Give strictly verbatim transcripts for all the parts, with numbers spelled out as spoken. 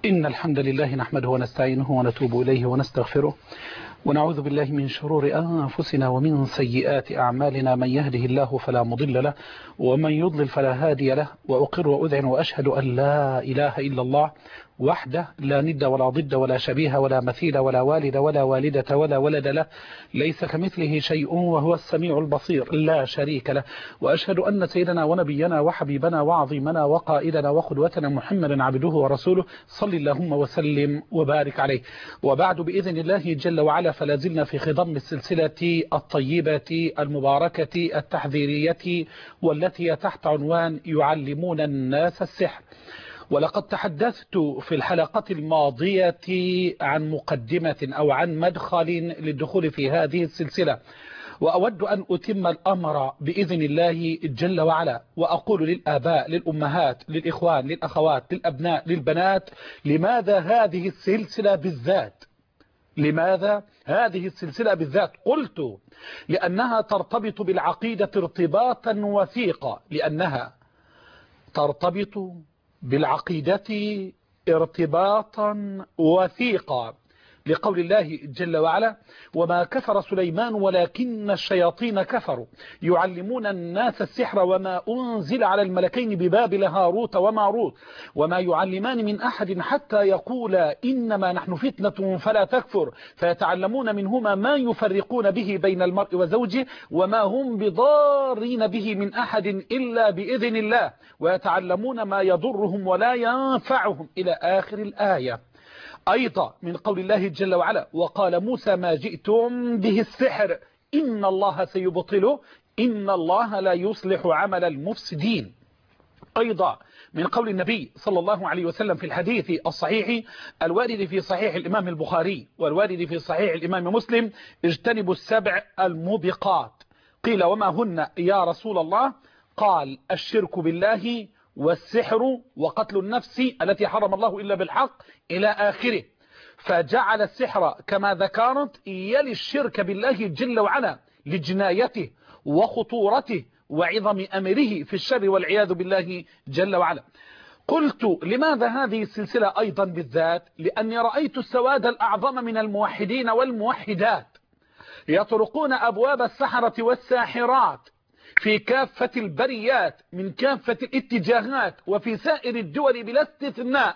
إن الحمد لله نحمده ونستعينه ونتوب إليه ونستغفره ونعوذ بالله من شرور أنفسنا ومن سيئات أعمالنا. من يهده الله فلا مضل له ومن يضلل فلا هادي له، وأقر وأذعن وأشهد أن لا إله إلا الله وحده لا ند ولا ضد ولا شبيه ولا مثيل ولا والد ولا والدة ولا ولد له، ليس كمثله شيء وهو السميع البصير لا شريك له. وأشهد أن سيدنا ونبينا وحبيبنا وعظيمنا وقائدنا وقدوتنا محمدا عبده ورسوله، صل اللهم وسلم وبارك عليه. وبعد بإذن الله جل وعلا فلا زلنا في خضم السلسلة الطيبة المباركة التحذيرية والتي تحت عنوان يعلمون الناس السحر. ولقد تحدثت في الحلقة الماضية عن مقدمة أو عن مدخل للدخول في هذه السلسلة، وأود أن أتم الأمر بإذن الله جل وعلا، وأقول للآباء للأمهات للإخوان للأخوات للأبناء للبنات: لماذا هذه السلسلة بالذات؟ لماذا هذه السلسلة بالذات؟ قلت لأنها ترتبط بالعقيدة ارتباطا وثيقا، لأنها ترتبط بالعقيدة ارتباطا وثيقا لقول الله جل وعلا: وما كفر سليمان ولكن الشياطين كفروا يعلمون الناس السحر وما أنزل على الملكين ببابل هاروت وماروت وما يعلمان من أحد حتى يقولا إنما نحن فتنة فلا تكفر فيتعلمون منهما ما يفرقون به بين المرء وزوجه وما هم بضارين به من أحد إلا بإذن الله ويتعلمون ما يضرهم ولا ينفعهم إلى آخر الآية. أيضا من قول الله جل وعلا: وقال موسى ما جئتم به السحر إن الله سيبطله إن الله لا يصلح عمل المفسدين. أيضا من قول النبي صلى الله عليه وسلم في الحديث الصحيح الوارد في صحيح الإمام البخاري والوارد في صحيح الإمام مسلم: اجتنبوا السبع الموبقات. قيل وما هن يا رسول الله؟ قال: الشرك بالله والسحر وقتل النفس التي حرم الله إلا بالحق إلى آخره. فجعل السحر كما ذكرت يلي الشرك بالله جل وعلا لجنايته وخطورته وعظم أمره في الشر والعياذ بالله جل وعلا. قلت لماذا هذه السلسلة أيضا بالذات؟ لأني رأيت السواد الأعظم من الموحدين والموحدات يطرقون أبواب السحرة والساحرات في كافة البريات من كافة الاتجاهات وفي سائر الدول بلا استثناء،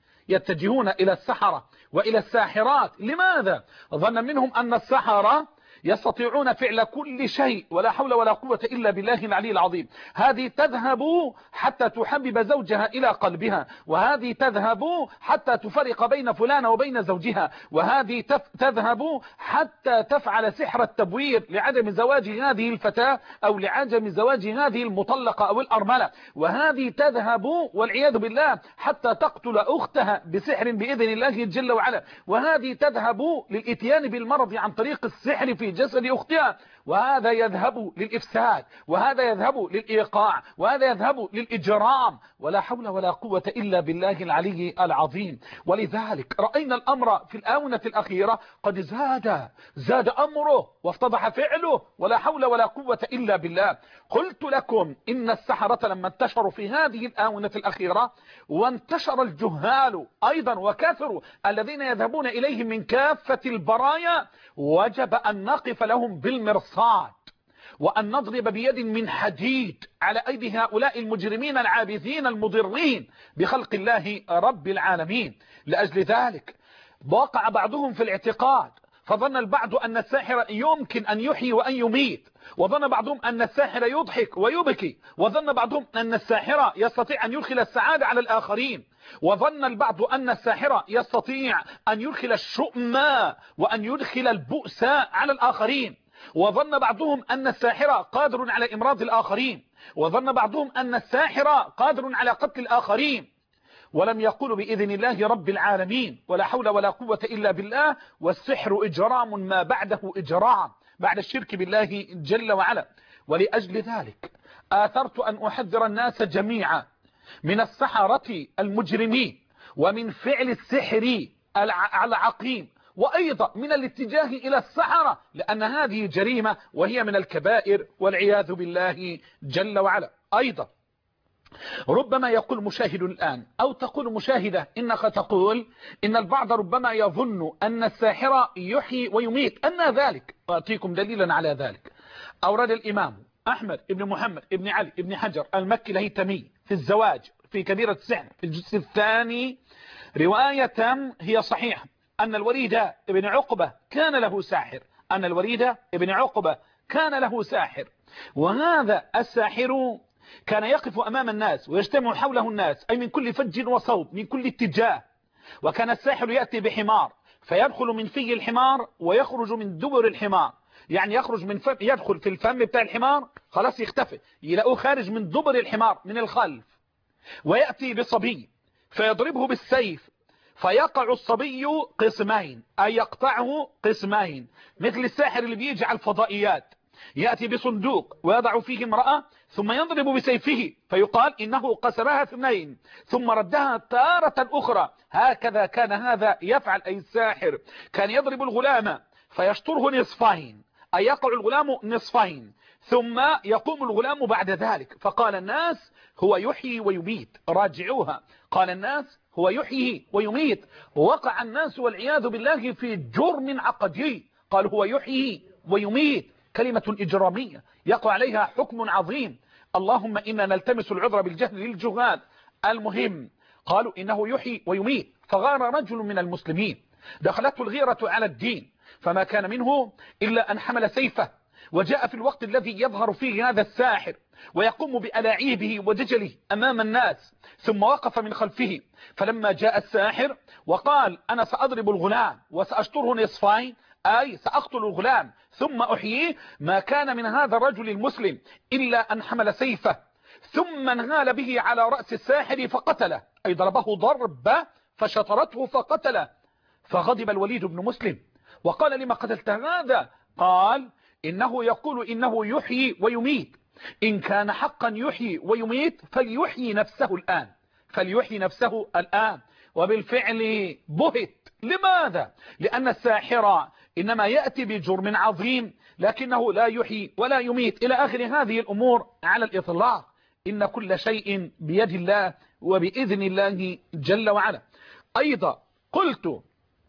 يتجهون إلى السحرة وإلى الساحرات. لماذا؟ ظن منهم أن السحرة يستطيعون فعل كل شيء ولا حول ولا قوة إلا بالله العلي العظيم. هذه تذهب حتى تحبب زوجها إلى قلبها، وهذه تذهب حتى تفرق بين فلان وبين زوجها، وهذه تذهب حتى تفعل سحر التبوير لعدم زواج هذه الفتاة أو لعدم زواج هذه المطلقة أو الأرملة، وهذه تذهب والعياذ بالله حتى تقتل أختها بسحر بإذن الله جل وعلا، وهذه تذهب للإتيان بالمرض عن طريق السحر في جسد أختها، وهذا يذهب للإفساد، وهذا يذهب للإيقاع، وهذا يذهب للإجرام، ولا حول ولا قوة إلا بالله العلي العظيم. ولذلك رأينا الأمر في الآونة الأخيرة قد زاد زاد أمره وافتضح فعله، ولا حول ولا قوة إلا بالله. قلت لكم إن السحرة لما انتشروا في هذه الآونة الأخيرة وانتشر الجهال أيضا وكثروا الذين يذهبون إليهم من كافة البرايا، وجب أن نقف لهم بالمرصاد وأن نضرب بيد من حديد على أيدي هؤلاء المجرمين العابثين المضرين بخلق الله رب العالمين. لأجل ذلك وقع بعضهم في الاعتقاد، فظن البعض أن الساحر يمكن أن يحيي وأن يميت، وظن بعضهم أن الساحر يضحك ويبكي، وظن بعضهم أن الساحر يستطيع أن يدخل السعادة على الآخرين، وظن البعض أن الساحر يستطيع أن يدخل الشؤم وأن يدخل البؤس على الآخرين، وظن بعضهم أن الساحر قادر على إمراض الآخرين، وظن بعضهم أن الساحر قادر على قتل الآخرين، ولم يقولوا بإذن الله رب العالمين ولا حول ولا قوة إلا بالله. والسحر إجرام ما بعده إجرام بعد الشرك بالله جل وعلا. ولأجل ذلك آثرت أن أحذر الناس جميعا من السحرة المجرمين ومن فعل السحر العقيم، وأيضا من الاتجاه إلى السحرة، لأن هذه جريمة وهي من الكبائر والعياذ بالله جل وعلا. أيضا ربما يقول مشاهد الآن أو تقول مشاهدة إنك تقول إن البعض ربما يظن أن الساحر يحيي ويميت. أن ذلك؟ أعطيكم دليلا على ذلك. أورد الإمام أحمد بن محمد بن علي بن حجر المكي الهيثمي في الزواج في كبيرة السحر في الجزء الثاني رواية هي صحيحة أن الوليد بن عقبة كان له ساحر أن الوليد بن عقبة كان له ساحر وهذا الساحر كان يقف أمام الناس ويجتمع حوله الناس أي من كل فج وصوب من كل اتجاه. وكان الساحر يأتي بحمار فيدخل من في الحمار ويخرج من دبر الحمار، يعني يخرج من فم يدخل في الفم بتاع الحمار خلاص يختفي يلاقوه خارج من دبر الحمار من الخلف. ويأتي بصبي فيضربه بالسيف فيقع الصبي قسمين أي يقطعه قسمين، مثل الساحر اللي بيجي على الفضائيات يأتي بصندوق ويضع فيه امرأة ثم يضرب بسيفه فيقال إنه قسمها اثنين ثم ردها تارة أخرى. هكذا كان هذا يفعل أي الساحر، كان يضرب الغلام فيشطره نصفين أي يقع الغلام نصفين ثم يقوم الغلام بعد ذلك. فقال الناس هو يحيي ويميت، راجعوها، قال الناس هو يحيي ويميت. ووقع الناس والعياذ بالله في جرم عقدي، قال هو يحيي ويميت، كلمة إجرامية يقع عليها حكم عظيم. اللهم إنا نلتمس العذر بالجهل للجهال. المهم قالوا إنه يحيي ويميت. فغار رجل من المسلمين دخلته الغيرة على الدين فما كان منه إلا أن حمل سيفه وجاء في الوقت الذي يظهر فيه هذا الساحر ويقوم بألاعيبه ودجله أمام الناس ثم وقف من خلفه. فلما جاء الساحر وقال أنا سأضرب الغلام وسأشطره نصفين أي سأقتل الغلام ثم أحييه، ما كان من هذا الرجل المسلم إلا أن حمل سيفه ثم انغال به على رأس الساحر فقتله أي ضربه ضربة فشطرته فقتله. فغضب الوليد بن مسلم وقال لما قتلت هذا؟ قال إنه يقول إنه يحيي ويميت، إن كان حقا يحيي ويميت فليحيي نفسه الآن فليحيي نفسه الآن. وبالفعل بهت. لماذا؟ لأن الساحر إنما يأتي بجرم عظيم لكنه لا يحيي ولا يميت إلى آخر هذه الأمور على الإطلاق. إن كل شيء بيد الله وبإذن الله جل وعلا. أيضا قلت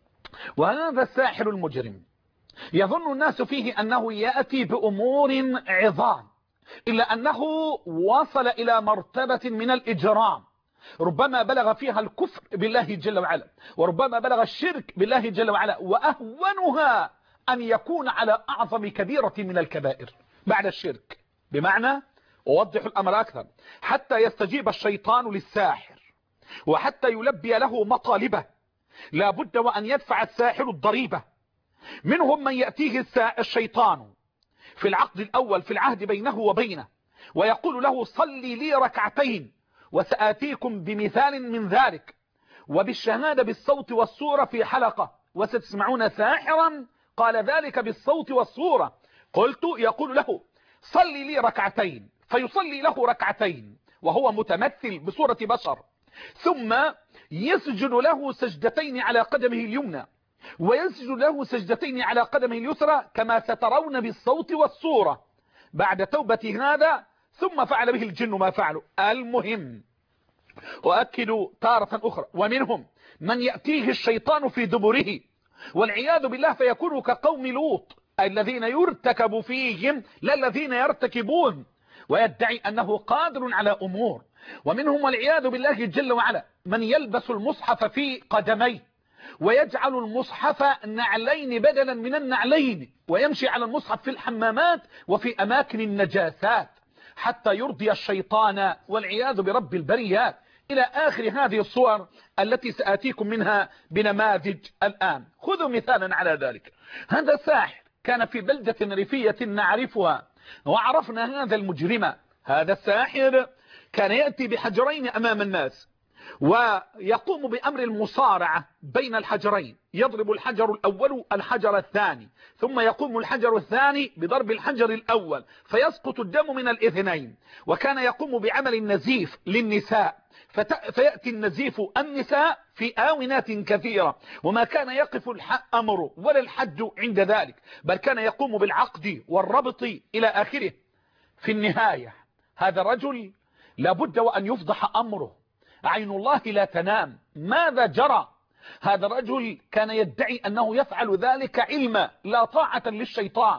وهذا الساحر المجرم يظن الناس فيه أنه يأتي بأمور عظام إلا أنه وصل إلى مرتبة من الإجرام ربما بلغ فيها الكفر بالله جل وعلا وربما بلغ الشرك بالله جل وعلا، وأهونها أن يكون على أعظم كبيرة من الكبائر بعد الشرك. بمعنى أوضح الأمر أكثر، حتى يستجيب الشيطان للساحر وحتى يلبي له مطالبه لا بد وأن يدفع الساحر الضريبة. منهم من يأتيه الشيطان في العقد الأول في العهد بينه وبينه ويقول له صلي لي ركعتين وسآتيكم بمثال من ذلك وبالشهادة بالصوت والصورة في حلقة وستسمعون ساحرا قال ذلك بالصوت والصورة. قلت يقول له صلي لي ركعتين فيصلي له ركعتين وهو متمثل بصورة بشر ثم يسجد له سجدتين على قدمه اليمنى ويسجد له سجدتين على قدمه اليسرى كما سترون بالصوت والصورة. بعد توبة هذا ثم فعل به الجن ما فعلوا. المهم وأكدوا تارة أخرى ومنهم من يأتيه الشيطان في دبره والعياذ بالله فيكون كقوم لوط الذين يرتكب فيهم لا الذين يرتكبون ويدعي أنه قادر على أمور. ومنهم والعياذ بالله جل وعلا من يلبس المصحف في قدميه ويجعل المصحف نعلين بدلا من النعلين ويمشي على المصحف في الحمامات وفي أماكن النجاسات حتى يرضي الشيطان والعياذ برب البريات إلى آخر هذه الصور التي سآتيكم منها بنماذج الآن. خذوا مثالا على ذلك. هذا ساحر كان في بلدة ريفية نعرفها وعرفنا هذا المجرم. هذا الساحر كان يأتي بحجرين أمام الناس ويقوم بأمر المصارعة بين الحجرين، يضرب الحجر الأول الحجر الثاني ثم يقوم الحجر الثاني بضرب الحجر الأول فيسقط الدم من الإذنين. وكان يقوم بعمل النزيف للنساء فيأتي النزيف النساء في آونات كثيرة وما كان يقف الأمر ولا الحد عند ذلك بل كان يقوم بالعقد والربط إلى آخره. في النهاية هذا الرجل لابد وأن يفضح أمره، عين الله لا تنام. ماذا جرى؟ هذا الرجل كان يدعي أنه يفعل ذلك علما لا طاعة للشيطان،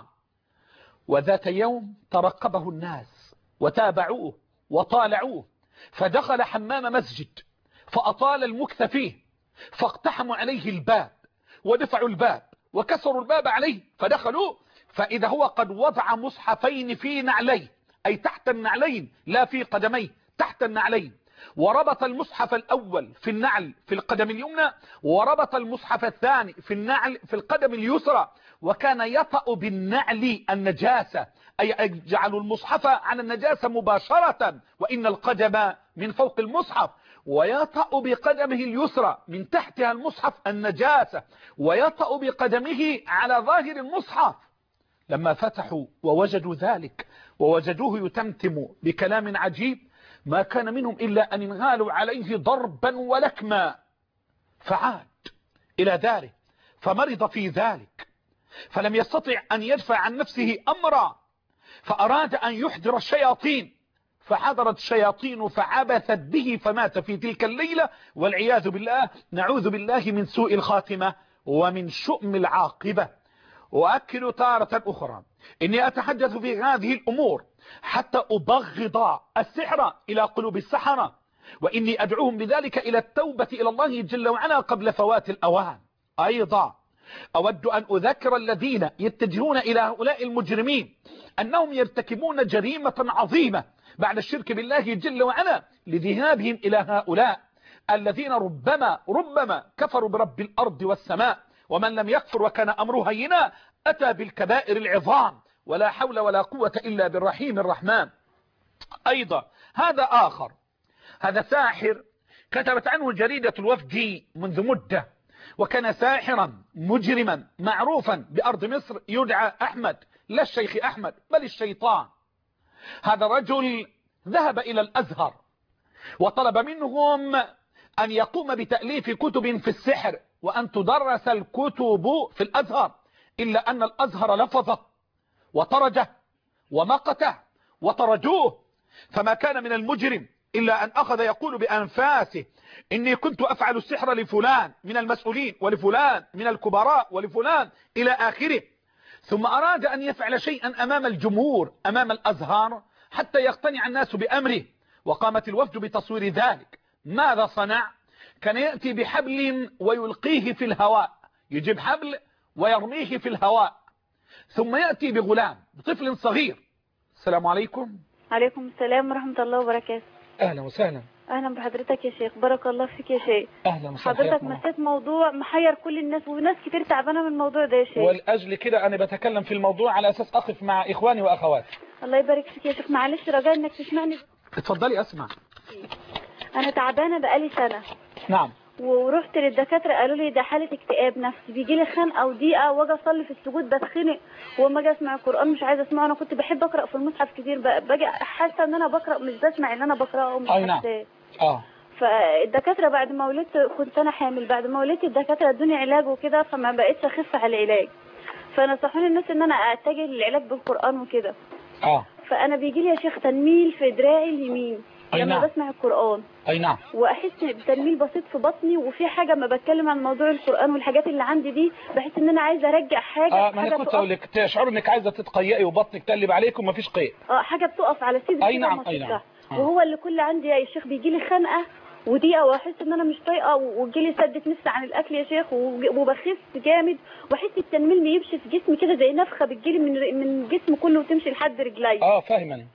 وذات يوم ترقبه الناس وتابعوه وطالعوه، فدخل حمام مسجد فأطال المكث فيه، فاقتحموا عليه الباب ودفعوا الباب وكسروا الباب عليه، فدخلوا فإذا هو قد وضع مصحفين في نعليه، أي تحت النعلين لا في قدميه، تحت النعلين، وربط المصحف الأول في النعل في القدم اليمنى، وربط المصحف الثاني في النعل في القدم اليسرى، وكان يطأ بالنعل النجاسة، أي يجعل المصحف على النجاسة مباشرة وإن القدم من فوق المصحف، ويطأ بقدمه اليسرى من تحتها المصحف النجاسة، ويطأ بقدمه على ظاهر المصحف. لما فتحوا ووجدوا ذلك ووجدوه يتمتم بكلام عجيب، ما كان منهم إلا أن ينغالوا عليه ضربا ولكما، فعاد إلى داره فمرض في ذلك، فلم يستطع أن يدفع عن نفسه أمرا، فأراد أن يحضر الشياطين، فحضرت الشياطين فعبثت به فمات في تلك الليلة، والعياذ بالله، نعوذ بالله من سوء الخاتمة ومن شؤم العاقبة. وأكد تارة أخرى إني أتحدث في هذه الأمور حتى أبغض السحر إلى قلوب السحرة، وإني أدعوهم بذلك إلى التوبة إلى الله جل وعلا قبل فوات الأوان. أيضا أود أن أذكر الذين يتجهون إلى هؤلاء المجرمين أنهم يرتكبون جريمة عظيمة بعد الشرك بالله جل وعلا لذهابهم إلى هؤلاء الذين ربما ربما كفروا برب الأرض والسماء، ومن لم يكفر وكان أمره هينا أتى بالكبائر العظام، ولا حول ولا قوة إلا بالرحيم الرحمن. أيضا هذا آخر، هذا ساحر كتبت عنه جريدة الوفد منذ مدة، وكان ساحرا مجرما معروفا بأرض مصر يدعى أحمد، لا الشيخ أحمد بل الشيطان. هذا الرجل ذهب إلى الأزهر وطلب منهم أن يقوم بتأليف كتب في السحر وأن تدرس الكتب في الأزهر، إلا أن الأزهر لفظه وطرده ومقته وطردوه، فما كان من المجرم إلا أن أخذ يقول بأنفاسه إني كنت أفعل السحر لفلان من المسؤولين ولفلان من الكبراء ولفلان إلى آخره، ثم أراد أن يفعل شيئا أمام الجمهور أمام الأزهار حتى يقتنع الناس بأمره، وقامت الوفد بتصوير ذلك. ماذا صنع؟ كان يأتي بحبل ويلقيه في الهواء، يجيب حبل ويرميه في الهواء، ثم يأتي بغلام بطفل صغير. السلام عليكم. عليكم السلام ورحمة الله وبركاته. أهلا وسهلا. أهلا بحضرتك يا شيخ، بارك الله فيك يا شيخ. أهلا وسهلا. حضرتك مسيت موضوع محير كل الناس، وناس كتير تعبانة من الموضوع ده يا شيخ، والأجل كده أنا بتكلم في الموضوع على أساس أقف مع إخواني وأخواتي. الله يبارك فيك يا شيخ. معلش رجاء إنك تسمعني. اتفضلي أسمع. أنا تعبانة بقالي سنة. نعم. ورحت للدكاترة قالوا لي ده حالة اكتئاب نفسي، بيجي لي خنقة وضيقة، واجي اصلي في السجود بتخنق، وما اجي اسمع القرآن مش عايزة اسمعه. انا كنت بحب اقرأ في المصحف كتير، باجي حاسة ان انا بقرأ مش بسمع اللي انا بقرأه ومش أي نعم. حاساه. اه فالدكاترة بعد ما ولدت، كنت انا حامل، بعد ما ولدت الدكاترة ادوني علاج وكده، فما بقتش اخف على العلاج، فنصحوني الناس ان انا اتجه للعلاج بالقرآن وكده. اه فانا بيجي لي يا شيخ تنميل في دراعي اليمين لما نعم. بسمع القرآن. أي نعم. واحس بتنميل بسيط في بطني، وفي حاجه ما بتكلم عن موضوع القرآن والحاجات اللي عندي دي، بحس ان انا عايزه ارجع حاجه. اه ما انا كنت اقول لك تشعر انك عايزه تتقيئي وبطنك تقلب عليك وما فيش قيء. اه حاجه بتقف على صدري. اي نعم اي نعم. آه. وهو اللي كل عندي يا شيخ بيجي لي خنقه ودقيقه، واحس ان انا مش طايقه، وجيلي سدة نفس عن الاكل يا شيخ، وبخس جامد، واحس التنميل بيمشي في جسمي كده زي نفخه بتجيلي من من الجسم كله وتمشي لحد رجلي. اه فاهمني.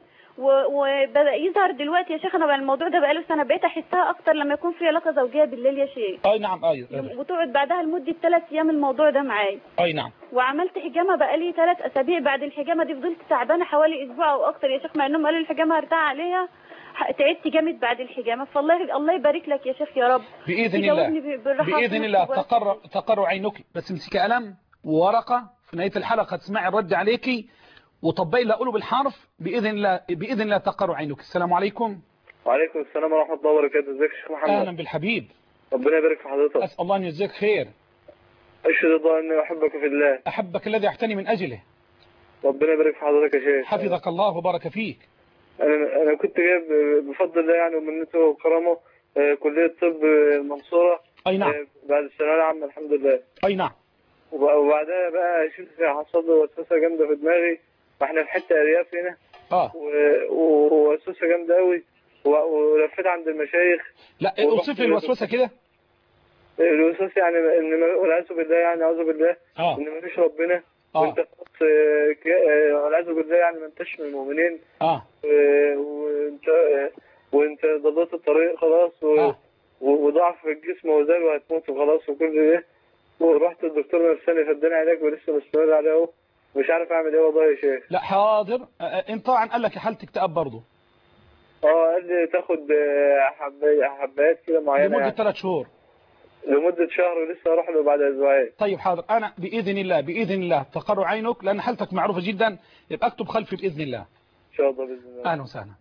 وبدأ يظهر دلوقتي يا شيخ، انا بقى الموضوع ده بقاله سنه، بقيت احسها اكتر لما يكون في علاقه زوجيه بالليل يا شيخ. اي نعم. ايوه. وتقعد بعدها لمده ثلاث ايام الموضوع ده معايا. اي نعم. وعملت حجامه بقالي ثلاث اسابيع، بعد الحجامه دي فضلت تعبانه حوالي اسبوع او اكتر يا شيخ، مع انهم قالوا الحجامه هرتاح عليها، تعبت جامد بعد الحجامه. فالله الله يبارك لك يا شيخ يا رب. باذن الله باذن الله تقر تقر عينك. بس امسكي قلم وورقه، في نهايه الحلقه تسمعي الرد عليكي وطبقي اللي اقوله بالحرف، باذن الله باذن الله تقر عينك. السلام عليكم. وعليكم السلام ورحمه الله وبركاته. ازيك يا شيخ محمد؟ اهلا بالحبيب. ربنا يبارك في حضرتك. اسال الله ان يجزيك خير. اشهد الله اني احبك في الله. احبك الذي احتني من اجله. ربنا يبارك في حضرتك يا شيخ. حفظك الله وبارك فيك. انا انا كنت جايب بفضل الله يعني ومنته وكرمه آه، كليه طب المنصوره. اي نعم. آه، بعد الثانويه العامه الحمد لله. اي نعم. وب- وبعدها بقى شفت حصل لي وسوسه جامده في دماغي، واحنا في حته ارياف هنا. اه و- و- ووسوسه جامده قوي، و- ولفيت عند المشايخ. لا، ورحت اوصف لي الوسوسه كده. الوسوس يعني ان ما- والعياذ بالله يعني اعوذ بالله اه ان ما فيش ربنا. اه وانت خلاص آه، ك- آه، والعياذ بالله يعني ما انتش من المؤمنين. اه و- وانت آه، وانت ضليت الطريق خلاص، و- اه و- وضعف في الجسم وزال وهتموت وخلاص وكل ده. ورحت الدكتور نفساني فاداني علاج ولسه مستمر عليه اهو، مش عارف اعمل ايه والله يا شيخ. لا حاضر. آه، آه، انت طبعا قال لك حالة اكتئاب برضه اه قال لي تاخد آه، حبايات حبايات كده معينه لمدة يعني ثلاث شهور. لمده شهر، ولسه هروح له بعد اسبوعين. طيب حاضر، انا باذن الله باذن الله تقر عينك لان حالتك معروفة جدا، يبقى اكتب خلفي باذن الله. ان شاء الله باذن الله. اهلا وسهلا.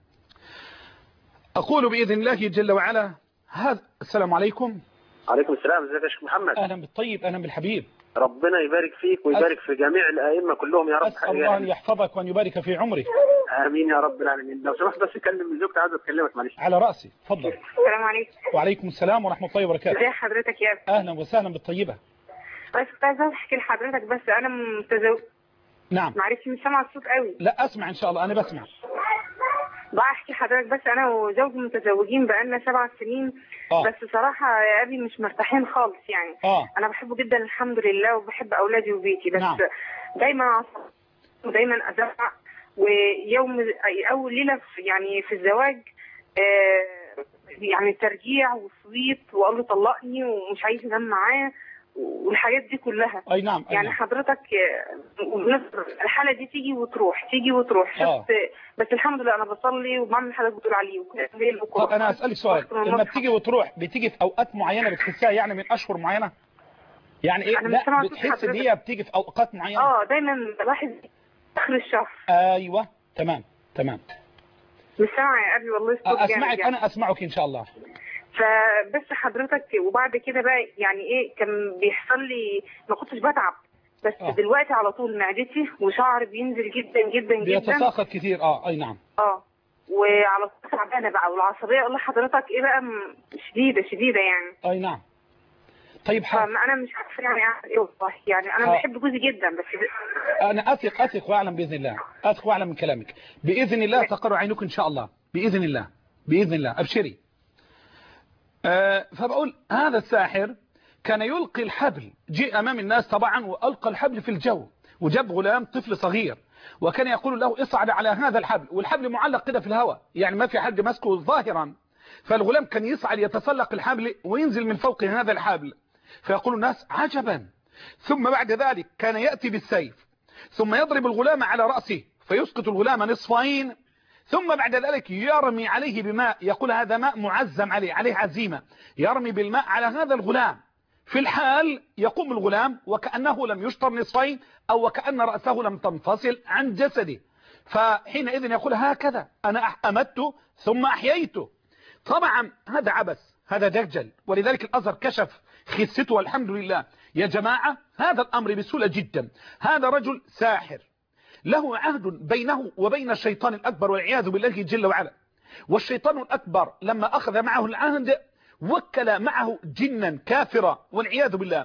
اقول باذن الله جل وعلا هذا. السلام عليكم. عليكم السلام، ازيك يا شيخ محمد؟ اهلا بالطيب، اهلا بالحبيب. ربنا يبارك فيك ويبارك في جميع الائمه كلهم يا رب. اسال الله ان يحفظك وان يبارك في عمرك. امين يا رب العالمين. لو سمحت بس كلم زوجتي، عايز اتكلمك معلش. على راسي، اتفضل. السلام عليكم. وعليكم السلام ورحمه الله وبركاته. ازي حضرتك يا ابني؟ اهلا وسهلا بالطيبه. بس كنت عايزه احكي لحضرتك، بس انا متزوج. نعم. معلش مش سامعه الصوت قوي. لا اسمع ان شاء الله، انا بسمع. بقى احكي حضرتك، بس انا وزوجي متزوجين بقالنا سبع سنين. آه. بس صراحه يا ابي مش مرتاحين خالص يعني. اه انا بحبه جدا الحمد لله، وبحب اولادي وبيتي، بس نعم. دايما عصبي ودايما ازعق. ويوم اول ليله في يعني في الزواج آه يعني ترجيع وصويت، وقال له طلقني ومش عايز انام معاه والحاجات دي كلها. اي نعم. أي يعني نعم. حضرتك آه، الحاله دي تيجي وتروح تيجي وتروح. آه. شفت؟ بس الحمد لله انا بصلي وبعمل اللي حضرتك بتقول عليه. طب انا اسالك سؤال، لما بتيجي وتروح بتيجي في اوقات معينه بتحسها يعني من اشهر معينه؟ يعني ايه؟ أنا مش لا سامعة صوت بتحس ان حضرتك. هي بتيجي في اوقات معينه؟ اه دايما بلاحظ اخر الشهر. ايوه تمام تمام. مش سامعه يا ابي والله، الصوت جامد اسمعك يعني. انا اسمعك ان شاء الله. فبس حضرتك وبعد كده بقى يعني ايه كان بيحصل لي، ما كنتش بتعب، بس آه. دلوقتي على طول معدتي وشعر بينزل جدا جدا جدا. بيتساقط كثير. اه اي نعم. اه وعلى طول تعبانه بقى، والعصبيه والله حضرتك ايه بقى م- شديده شديده يعني. اي نعم. طيب حاضر. فانا مش عارفه يعني اعمل ايه والله، يعني انا آه. بحب جوزي جدا بس. انا اثق اثق واعلم باذن الله، اثق واعلم من كلامك باذن الله تقر عينك ان شاء الله باذن الله باذن الله. ابشري. آه فبقول هذا الساحر كان يلقي الحبل، جاء امام الناس طبعا والقى الحبل في الجو، وجاب غلام طفل صغير وكان يقول له اصعد على هذا الحبل، والحبل معلق كده في الهواء يعني ما في حد ماسكه ظاهرا، فالغلام كان يصعد يتسلق الحبل وينزل من فوق هذا الحبل، فيقول الناس عجبا. ثم بعد ذلك كان يأتي بالسيف ثم يضرب الغلام على رأسه فيسقط الغلام نصفين، ثم بعد ذلك يرمي عليه بماء، يقول هذا ماء معزم عليه عليه عزيمة، يرمي بالماء على هذا الغلام، في الحال يقوم الغلام وكأنه لم يشطر نصفين أو وكأن رأسه لم تنفصل عن جسده، فحينئذ يقول هكذا أنا أمته ثم أحييته. طبعا هذا عبث، هذا دجل، ولذلك الأزهر كشف خسته والحمد لله. يا جماعة هذا الأمر بسهولة جدا، هذا رجل ساحر له عهد بينه وبين الشيطان الأكبر والعياذ بالله جل وعلا، والشيطان الأكبر لما أخذ معه العهد وكل معه جنا كافرا والعياذ بالله.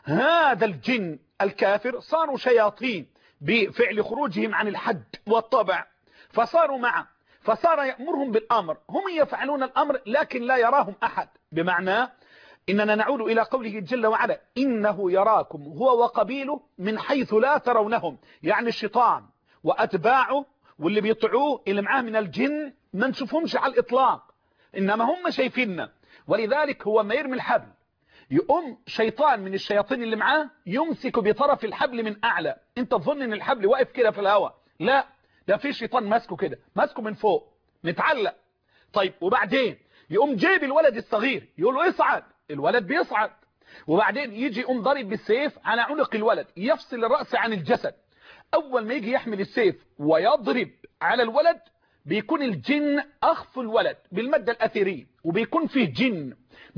هذا الجن الكافر صاروا شياطين بفعل خروجهم عن الحد والطبع، فصاروا معه، فصار يأمرهم بالأمر، هم يفعلون الأمر لكن لا يراهم أحد، بمعنى إننا نعود إلى قوله جل وعلا إنه يراكم هو وقبيله من حيث لا ترونهم، يعني الشيطان وأتباعه واللي بيطعوه اللي معاه من الجن ما نشوفهمش على الإطلاق، إنما هم شايفيننا. ولذلك هو ما يرمي الحبل يقوم شيطان من الشياطين اللي معاه يمسك بطرف الحبل من أعلى، انت تظن ان الحبل واقف كده في الهواء، لا ده في شيطان ماسكه كده، ماسكه من فوق متعلق. طيب وبعدين يقوم جايب الولد الصغير يقول له اصعد، الولد بيصعد، وبعدين يجي يقوم ضارب بالسيف على عنق الولد يفصل الرأس عن الجسد. اول ما يجي يحمل السيف ويضرب على الولد بيكون الجن اخف الولد بالمادة الاثيرية، وبيكون فيه جن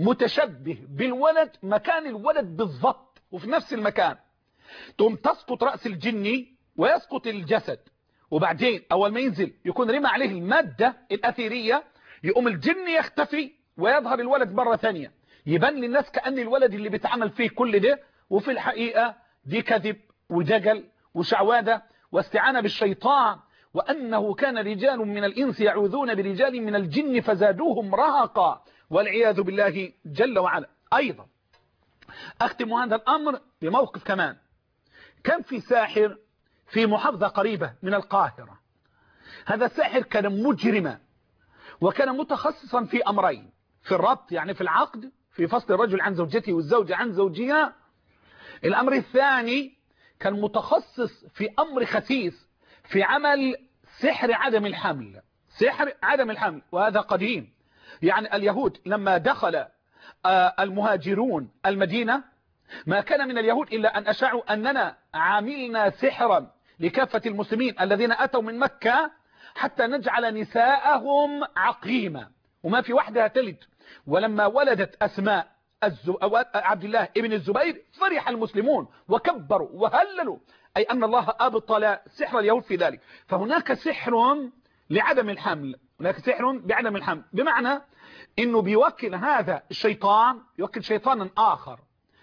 متشبه بالولد مكان الولد بالضبط وفي نفس المكان، تقوم تسقط رأس الجني ويسقط الجسد، وبعدين أول ما ينزل يكون رمى عليه المادة الأثيرية، يقوم الجن يختفي ويظهر الولد مرة ثانية، يبان للناس كأن الولد اللي بيتعمل فيه كل ده، وفي الحقيقة دي كذب ودجل وشعوذة واستعانة بالشيطان، وأنه كان رجال من الإنس يعوذون برجال من الجن فزادوهم رهقا، والعياذ بالله جل وعلا. أيضا أختم هذا الأمر بموقف كمان. كان في ساحر في محافظة قريبة من القاهرة. هذا الساحر كان مجرما، وكان متخصصا في أمرين: في الربط يعني في العقد، في فصل الرجل عن زوجته والزوجة عن زوجها. الأمر الثاني كان متخصص في أمر خسيس، في عمل سحر عدم الحمل. سحر عدم الحمل، وهذا قديم. يعني اليهود لما دخل المهاجرون المدينة، ما كان من اليهود إلا أن أشاعوا أننا عملنا سحرا لكافة المسلمين الذين أتوا من مكة حتى نجعل نساءهم عقيمة وما في وحدها تلد. ولما ولدت أسماء عبد الله ابن الزبير فرح المسلمون وكبروا وهللوا، أي أن الله أبطل سحر اليهود في ذلك. فهناك سحر لعدم الحمل، هناك سحر بعدم الحمل، بمعنى أنه بيوكل هذا الشيطان، يوكل شيطانا آخر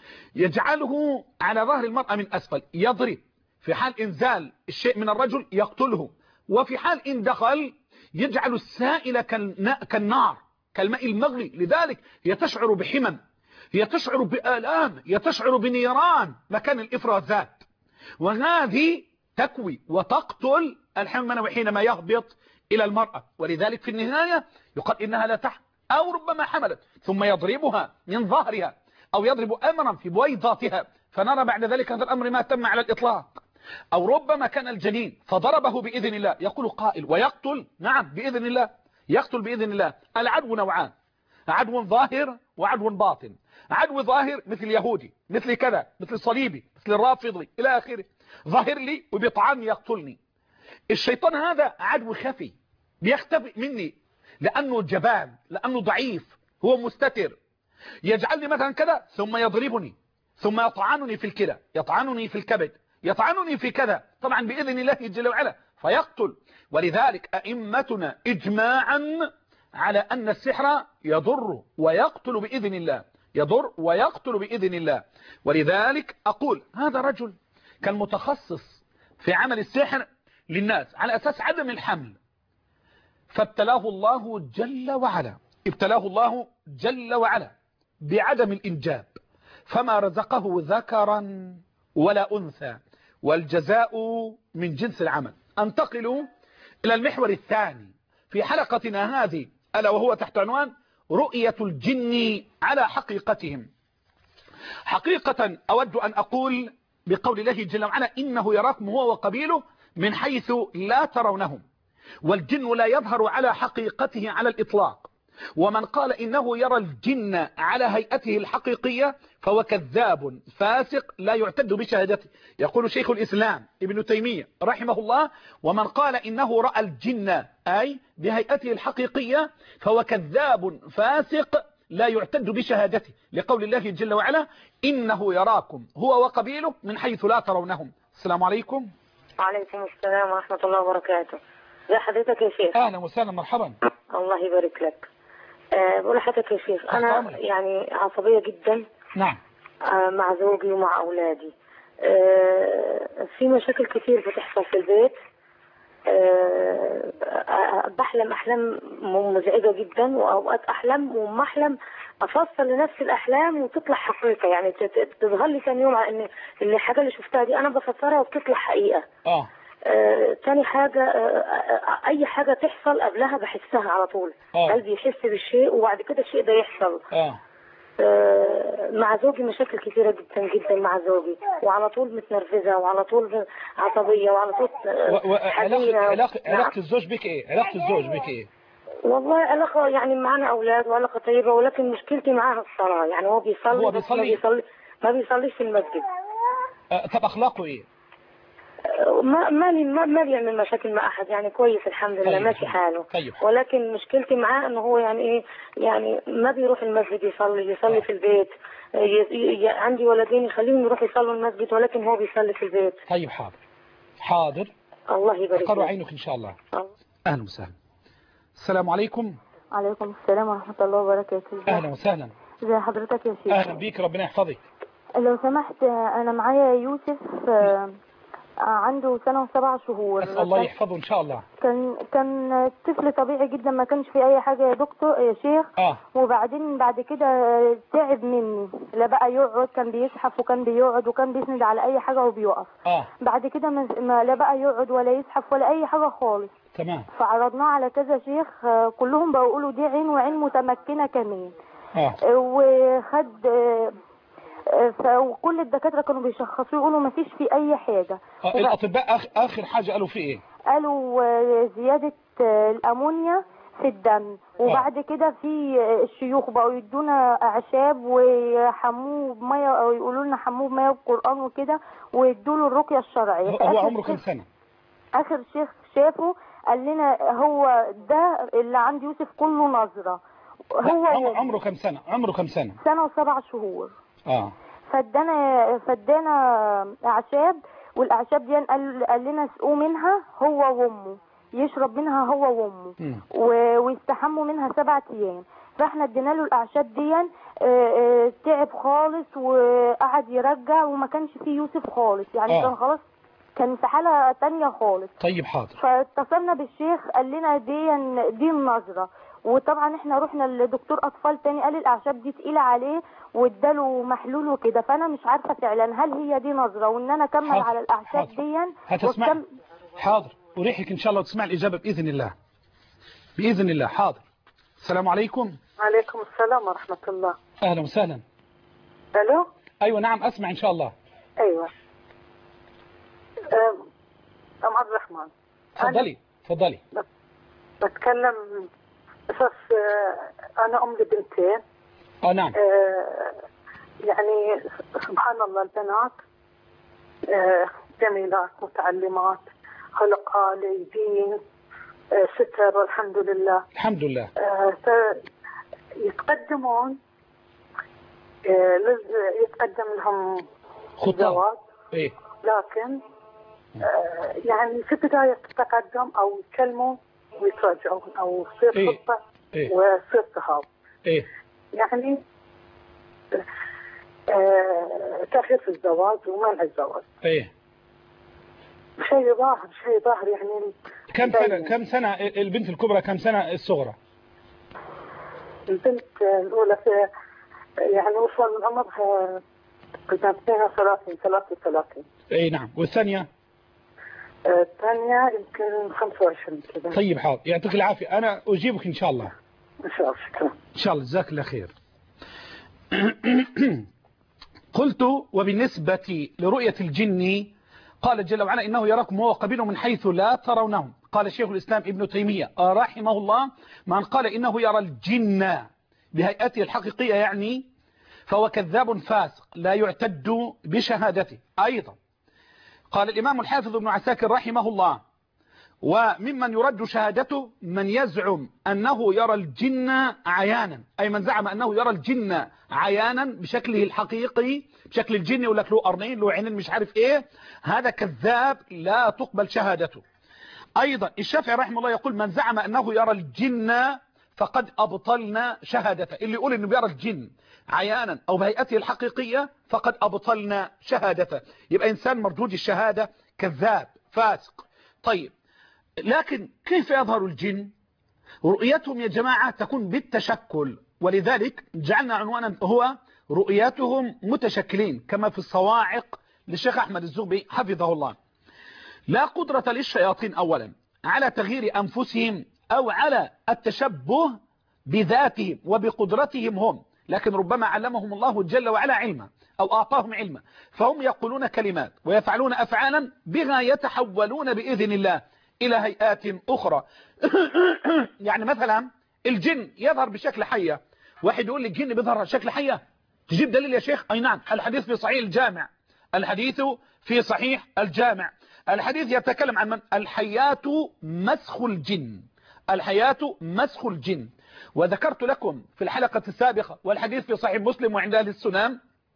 يجعله على ظهر المرأة من أسفل، يضرب في حال إنزال الشيء من الرجل يقتله، وفي حال إن دخل يجعل السائل كالنار كالماء المغلي. لذلك هي تشعر بحمم، هي تشعر بآلام، هي تشعر بنيران مكان الإفرازات، وهذه تكوي وتقتل الحمل حينما يهبط إلى المرأة. ولذلك في النهاية يقال إنها لا تحمل أو ربما حملت، ثم يضربها من ظهرها أو يضرب أمرا في بويضاتها، فنرى بعد ذلك هذا الأمر ما تم على الإطلاق. أو ربما كان الجنين فضربه بإذن الله، يقول قائل ويقتل، نعم بإذن الله، يقتل بإذن الله. العدو نوعان: عدو ظاهر وعدو باطن. عدو ظاهر مثل اليهودي، مثل كذا، مثل الصليبي، مثل الرافضي إلى آخره، ظاهر لي وبطعام يقتلني. الشيطان هذا عدو خفي بيختفي مني لأنه جبان، لأنه ضعيف، هو مستتر، يجعلني مثلا كذا ثم يضربني، ثم يطعنني في الكلى، يطعنني في الكبد، يطعنني في كذا، طبعا بإذن الله جل وعلا، فيقتل. ولذلك أئمتنا إجماعا على أن السحر يضر ويقتل بإذن الله، يضر ويقتل بإذن الله. ولذلك أقول هذا رجل كان متخصص في عمل السحر للناس على أساس عدم الحمل، فابتلاه الله جل وعلا، ابتلاه الله جل وعلا بعدم الإنجاب، فما رزقه ذكرا ولا أنثى، والجزاء من جنس العمل. أنتقل إلى المحور الثاني في حلقتنا هذه، ألا وهو تحت عنوان رؤية الجن على حقيقتهم. حقيقة أود أن أقول بقول الله جل وعلا: إنه يراكم هو وقبيله من حيث لا ترونهم، والجن لا يظهر على حقيقته على الإطلاق. ومن قال إنه يرى الجن على هيئته الحقيقية فهو كذاب فاسق لا يعتد بشهادته. يقول شيخ الإسلام ابن تيمية رحمه الله: ومن قال إنه رأى الجن أي بهيئته الحقيقية فهو كذاب فاسق لا يعتد بشهادته، لقول الله جل وعلا: إنه يراكم هو وقبيله من حيث لا ترونهم. السلام عليكم. وعليكم السلام ورحمة الله وبركاته. ازي حضرتك يا شيخ؟ أهلا وسهلا، مرحبا. الله يبارك لك. أه بقول لحضرتك يا شيخ، أنا يعني عصبية جدا. نعم. أه مع زوجي ومع أولادي. أه في مشاكل كتير بتحصل في البيت. أه بحلم أحلام مزعجة جدا، وأوقات أحلم وما أحلم أفصل لنفس الأحلام وتطلع حقيقة، يعني تظهر لي ثاني يوم إن الحاجة اللي شفتها دي أنا بفسرها وبتطلع حقيقة. آه. آه، تاني حاجة آه، آه، أي حاجة تحصل قبلها بحسها على طول. قلبي يحس بالشيء وبعد كده الشيء ده يحصل. آه. آه، مع زوجي مشاكل كثيرة جدا جدا مع زوجي، وعلى طول متنرفزة وعلى طول عصبية وعلى طول حزينة. علاقة علاقة الزوج بك إيه؟ علاقة الزوج بك إيه؟ والله علاقة يعني معنا أولاد وعلاقة طيبة، ولكن مشكلتي معها الصلاة. يعني هو بيصلي هو بس بيصلي؟ ما بيصلي ما بيصليش في المسجد. آه، طب أخلاقه إيه؟ ما ما ما ما بيعمل مشاكل مع احد، يعني كويس الحمد لله. طيب. ماشي حاله. طيب. ولكن مشكلتي معاه انه هو يعني ايه، يعني ما بيروح المسجد يصلي، يصلي آه. في البيت. ي... ي... عندي ولدين يخليهم يروحوا يصلوا المسجد ولكن هو بيصلي في البيت. طيب حاضر حاضر الله يبارك أقر فيك. عينك إن شاء الله. الله. أهلا وسهلا. السلام عليكم. عليكم السلام ورحمة الله وبركاته. أهلا وسهلا. ازي حضرتك يا شيخ؟ أهلا بيك، ربنا يحفظك. لو سمحت أنا معايا يوسف آه، عنده سنة وسبع شهور. أسأل الله يحفظه إن شاء الله. كان كان طفل طبيعي جدا، ما كانش في أي حاجة يا دكتور يا شيخ. آه. وبعدين بعد كده تعب مني، لا بقى يقعد، كان بيزحف وكان بيقعد وكان بيسند على أي حاجة وبيقف. آه. بعد كده ما- ما- لا بقى يقعد ولا يزحف ولا أي حاجة خالص. تمام. فعرضناه على كذا شيخ، آه، كلهم بيقولوا دي عين وعين متمكنة كمان. آه. وخد آه، آه، وكل الدكاترة كانوا بيشخصوا يقولوا ما فيش في أي حاجة. آه. وبعد- الأطباء آخر, آخر حاجة قالوا في إيه؟ قالوا آه، زيادة آه، الأمونيا في الدم. وبعد كده في آه، الشيوخ بقوا يدونا أعشاب ويحموه بمية، أو يقولوا لنا حموه بمية القرآن وكده، ويدوا له الرقية الشرعية. هو فآخر عمره كم شيخ- سنة؟ آخر شيخ شافه قال لنا هو ده اللي عند يوسف كله نظرة. هو عمره, عمره كم سنة؟ عمره كم سنة؟ سنة وسبع شهور. آه. فدانا فدانا اعشاب، والاعشاب دي قال, قال لنا اسقوا منها هو وامه، يشرب منها هو وامه مم. و- ويستحموا منها سبعة ايام. فاحنا ادينا له الاعشاب دي، آه، آه، تعب خالص وقعد يرجع وما كانش فيه يوسف خالص، يعني آه. كان خلاص كان في حالة تانية خالص. طيب حاضر. فاتصلنا بالشيخ قال لنا دي دي النظرة. وطبعا احنا رحنا لدكتور اطفال تاني قال الاعشاب دي تقيلة عليه واداله محلول وكده. فانا مش عارفة فعلا هل هي دي نظرة وان انا اكمل حاضر. على الاعشاب حاضر. دي هتسمع. وأكم- حاضر، أريحك إن شاء الله وتسمع الإجابة بإذن الله. بإذن الله. حاضر. السلام عليكم. عليكم السلام ورحمة الله. أهلا وسهلا. ألو. أيوة نعم أسمع إن شاء الله. أيوة. أم أم عبد الرحمن. تفضلي تفضلي. أنا بتكلم أساس آه، أنا أم لبنتين. آه نعم. آه، يعني سبحان الله البنات آه، جميلات متعلمات خلق عالي دين آه، ستر والحمد لله. الحمد لله. آه، ف- يتقدمون آه، لز- يتقدم لهم خطاب. زواج، إيه. لكن آه، يعني في بداية التقدم أو يكلموا ويتراجعون أو يصير إيه. خطة إيه. ويصير تهاوب. إيه. يعني آه، تأخير في الزواج ومنع الزواج إيه. شيء ظاهر شيء ظاهر يعني. كم سنة كم سنة البنت الكبرى، كم سنة الصغرى؟ البنت الأولى في يعني وصل من عمرها تقريبا اثنين وثلاثين ثلاثة وثلاثين. اي نعم. والثانية؟ آه، الثانية يمكن خمسة وعشرين كذا. طيب حاضر، يعطيك العافية، أنا أجيبك إن شاء الله. إن شاء الله. شكرا. إن شاء الله، جزاك الله خير. قلت وبالنسبة لرؤية الجن قال جل وعلا إنه يراكم هو وقبيله من حيث لا ترونهم. قال شيخ الإسلام ابن تيمية رحمه الله من قال إنه يرى الجن بهيئته الحقيقية يعني فهو كذاب فاسق لا يعتد بشهادته. أيضا قال الإمام الحافظ ابن عساكر رحمه الله وممن يرد شهادته من يزعم أنه يرى الجن عيانا، أي من زعم أنه يرى الجن عيانا بشكله الحقيقي، بشكل الجن، يقول لك له قرنين له عينين مش عارف إيه، هذا كذاب لا تقبل شهادته. أيضا الشافعي رحمه الله يقول من زعم أنه يرى الجن فقد أبطلنا شهادته. اللي يقول أنه يرى الجن عيانا أو بهيئته الحقيقية فقد أبطلنا شهادته، يبقى إنسان مردود الشهادة، كذاب فاسق. طيب لكن كيف يظهر الجن؟ رؤيتهم يا جماعة تكون بالتشكل، ولذلك جعلنا عنوانا هو رؤيتهم متشكلين كما في الصواعق للشيخ أحمد الزغبي حفظه الله. لا قدرة للشياطين أولا على تغيير أنفسهم أو على التشبه بذاتهم وبقدرتهم هم، لكن ربما علمهم الله جل وعلا علما أو أعطاهم علما، فهم يقولون كلمات ويفعلون أفعالا بها يتحولون بإذن الله إلى هيئات أخرى. يعني مثلا الجن يظهر بشكل حية، واحد يقول لي الجن بيظهر بشكل حية، تجيب دليل يا شيخ؟ أي نعم، الحديث في صحيح الجامع، الحديث في صحيح الجامع، الحديث يتكلم عن من؟ الحيات مسخ الجن، الحيات مسخ الجن. وذكرت لكم في الحلقة السابقة والحديث في صحيح مسلم وعند أهل السنن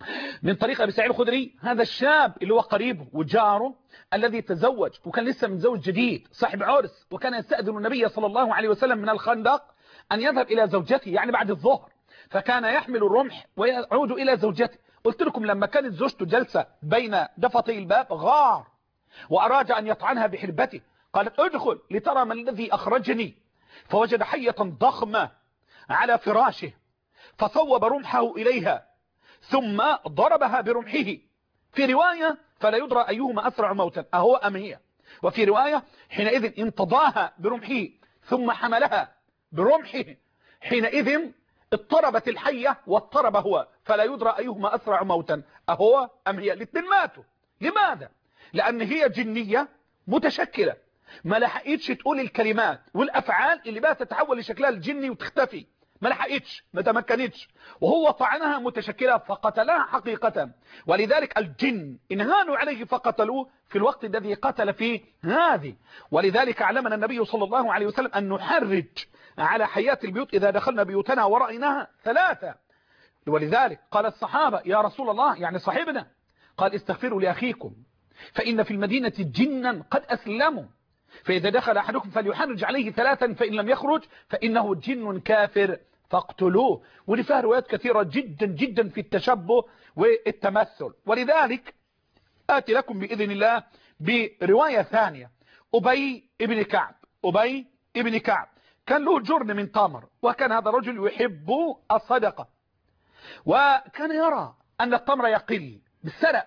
من طريق أبي سعيد الخدري هذا الشاب اللي هو قريبه وجاره الذي تزوج وكان لسه متزوج جديد صاحب عرس، وكان يستأذن النبي صلى الله عليه وسلم من الخندق أن يذهب إلى زوجته يعني بعد الظهر، فكان يحمل الرمح ويعود إلى زوجته. قلت لكم لما كانت زوجته جلسة بين دفتي الباب غار وأراد أن يطعنها بحربته، قالت ادخل لترى ما الذي أخرجني، فوجد حية ضخمة على فراشه فصوب رمحه إليها ثم ضربها برمحه. في رواية فلا يدرى أيهما أسرع موتا أهو أم هي، وفي رواية حينئذ انتضاها برمحه ثم حملها برمحه، حينئذ اضطربت الحية واضطرب هو، فلا يدرى أيهما أسرع موتا أهو أم هي. الاثنين ماتوا. لماذا؟ لأن هي جنية متشكلة ما لحقتش تقول الكلمات والأفعال اللي بقى تتحول لشكلها الجني وتختفي، ما لحقتش ما تمكنتش، وهو طعنها متشكلة فقتلها حقيقة. ولذلك الجن انهانوا عليه فقتلوه في الوقت الذي قتل فيه هذه. ولذلك علمنا النبي صلى الله عليه وسلم أن نحرج على حيات البيوت إذا دخلنا بيوتنا ورأيناها ثلاثة. ولذلك قال الصحابة يا رسول الله يعني صاحبنا، قال استغفروا لأخيكم فإن في المدينة جنا قد أسلموا، فإذا دخل أحدكم فليحرج عليه ثلاثا فإن لم يخرج فإنه جن كافر فاقتلوه. ودي فيها روايات كثيرة جدا جدا في التشبه والتمثل. ولذلك آتي لكم بإذن الله برواية ثانية. أبي ابن كعب أبي ابن كعب كان له جرن من تمر، وكان هذا الرجل يحب الصدقة، وكان يرى أن التمر يقل بالسرق،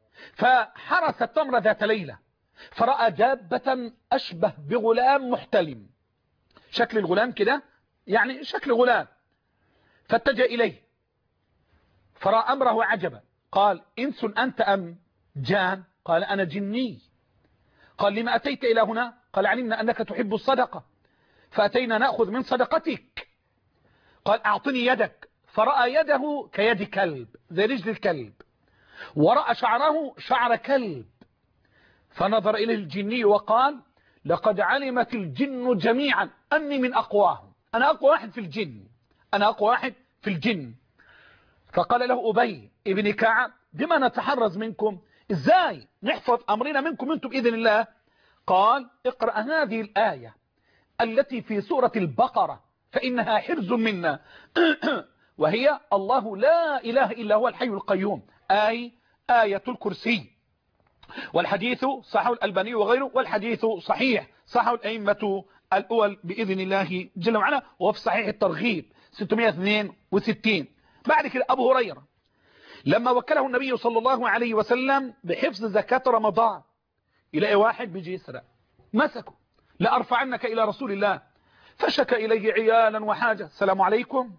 فحرس التمر ذات ليلة فرأى دابة أشبه بغلام محتلم، شكل الغلام كده يعني شكل غلام، فاتجه إليه فرأى أمره عجبا، قال إنس أنت أم جان؟ قال أنا جني. قال لما أتيت إلى هنا؟ قال علمنا أنك تحب الصدقة فأتينا نأخذ من صدقتك. قال أعطني يدك، فرأى يده كيد كلب زي رجل الكلب، ورأى شعره شعر كلب، فنظر إليه الجني وقال لقد علمت الجن جميعا أني من أقواهم، أنا أقوى واحد في الجن، أنا أقوى واحد في الجن. فقال له أبي ابن كعب بما نتحرز منكم، إزاي نحفظ أمرنا منكم أنتم بإذن الله؟ قال اقرأ هذه الآية التي في سورة البقرة فإنها حرز منا وهي الله لا إله إلا هو الحي القيوم، أي آية الكرسي. والحديث صححه الألباني وغيره، والحديث صحيح صححه الأئمة الأول بإذن الله جل وعلا، وفي صحيح الترغيب ستمائة واثنين وستين. بعد كده أبو هريرة لما وكله النبي صلى الله عليه وسلم بحفظ زكاة رمضان، يلاقي واحد بيجي يسرق، مسكه لأرفعنك إلى رسول الله، فشك إليه عيالا وحاجة. السلام عليكم.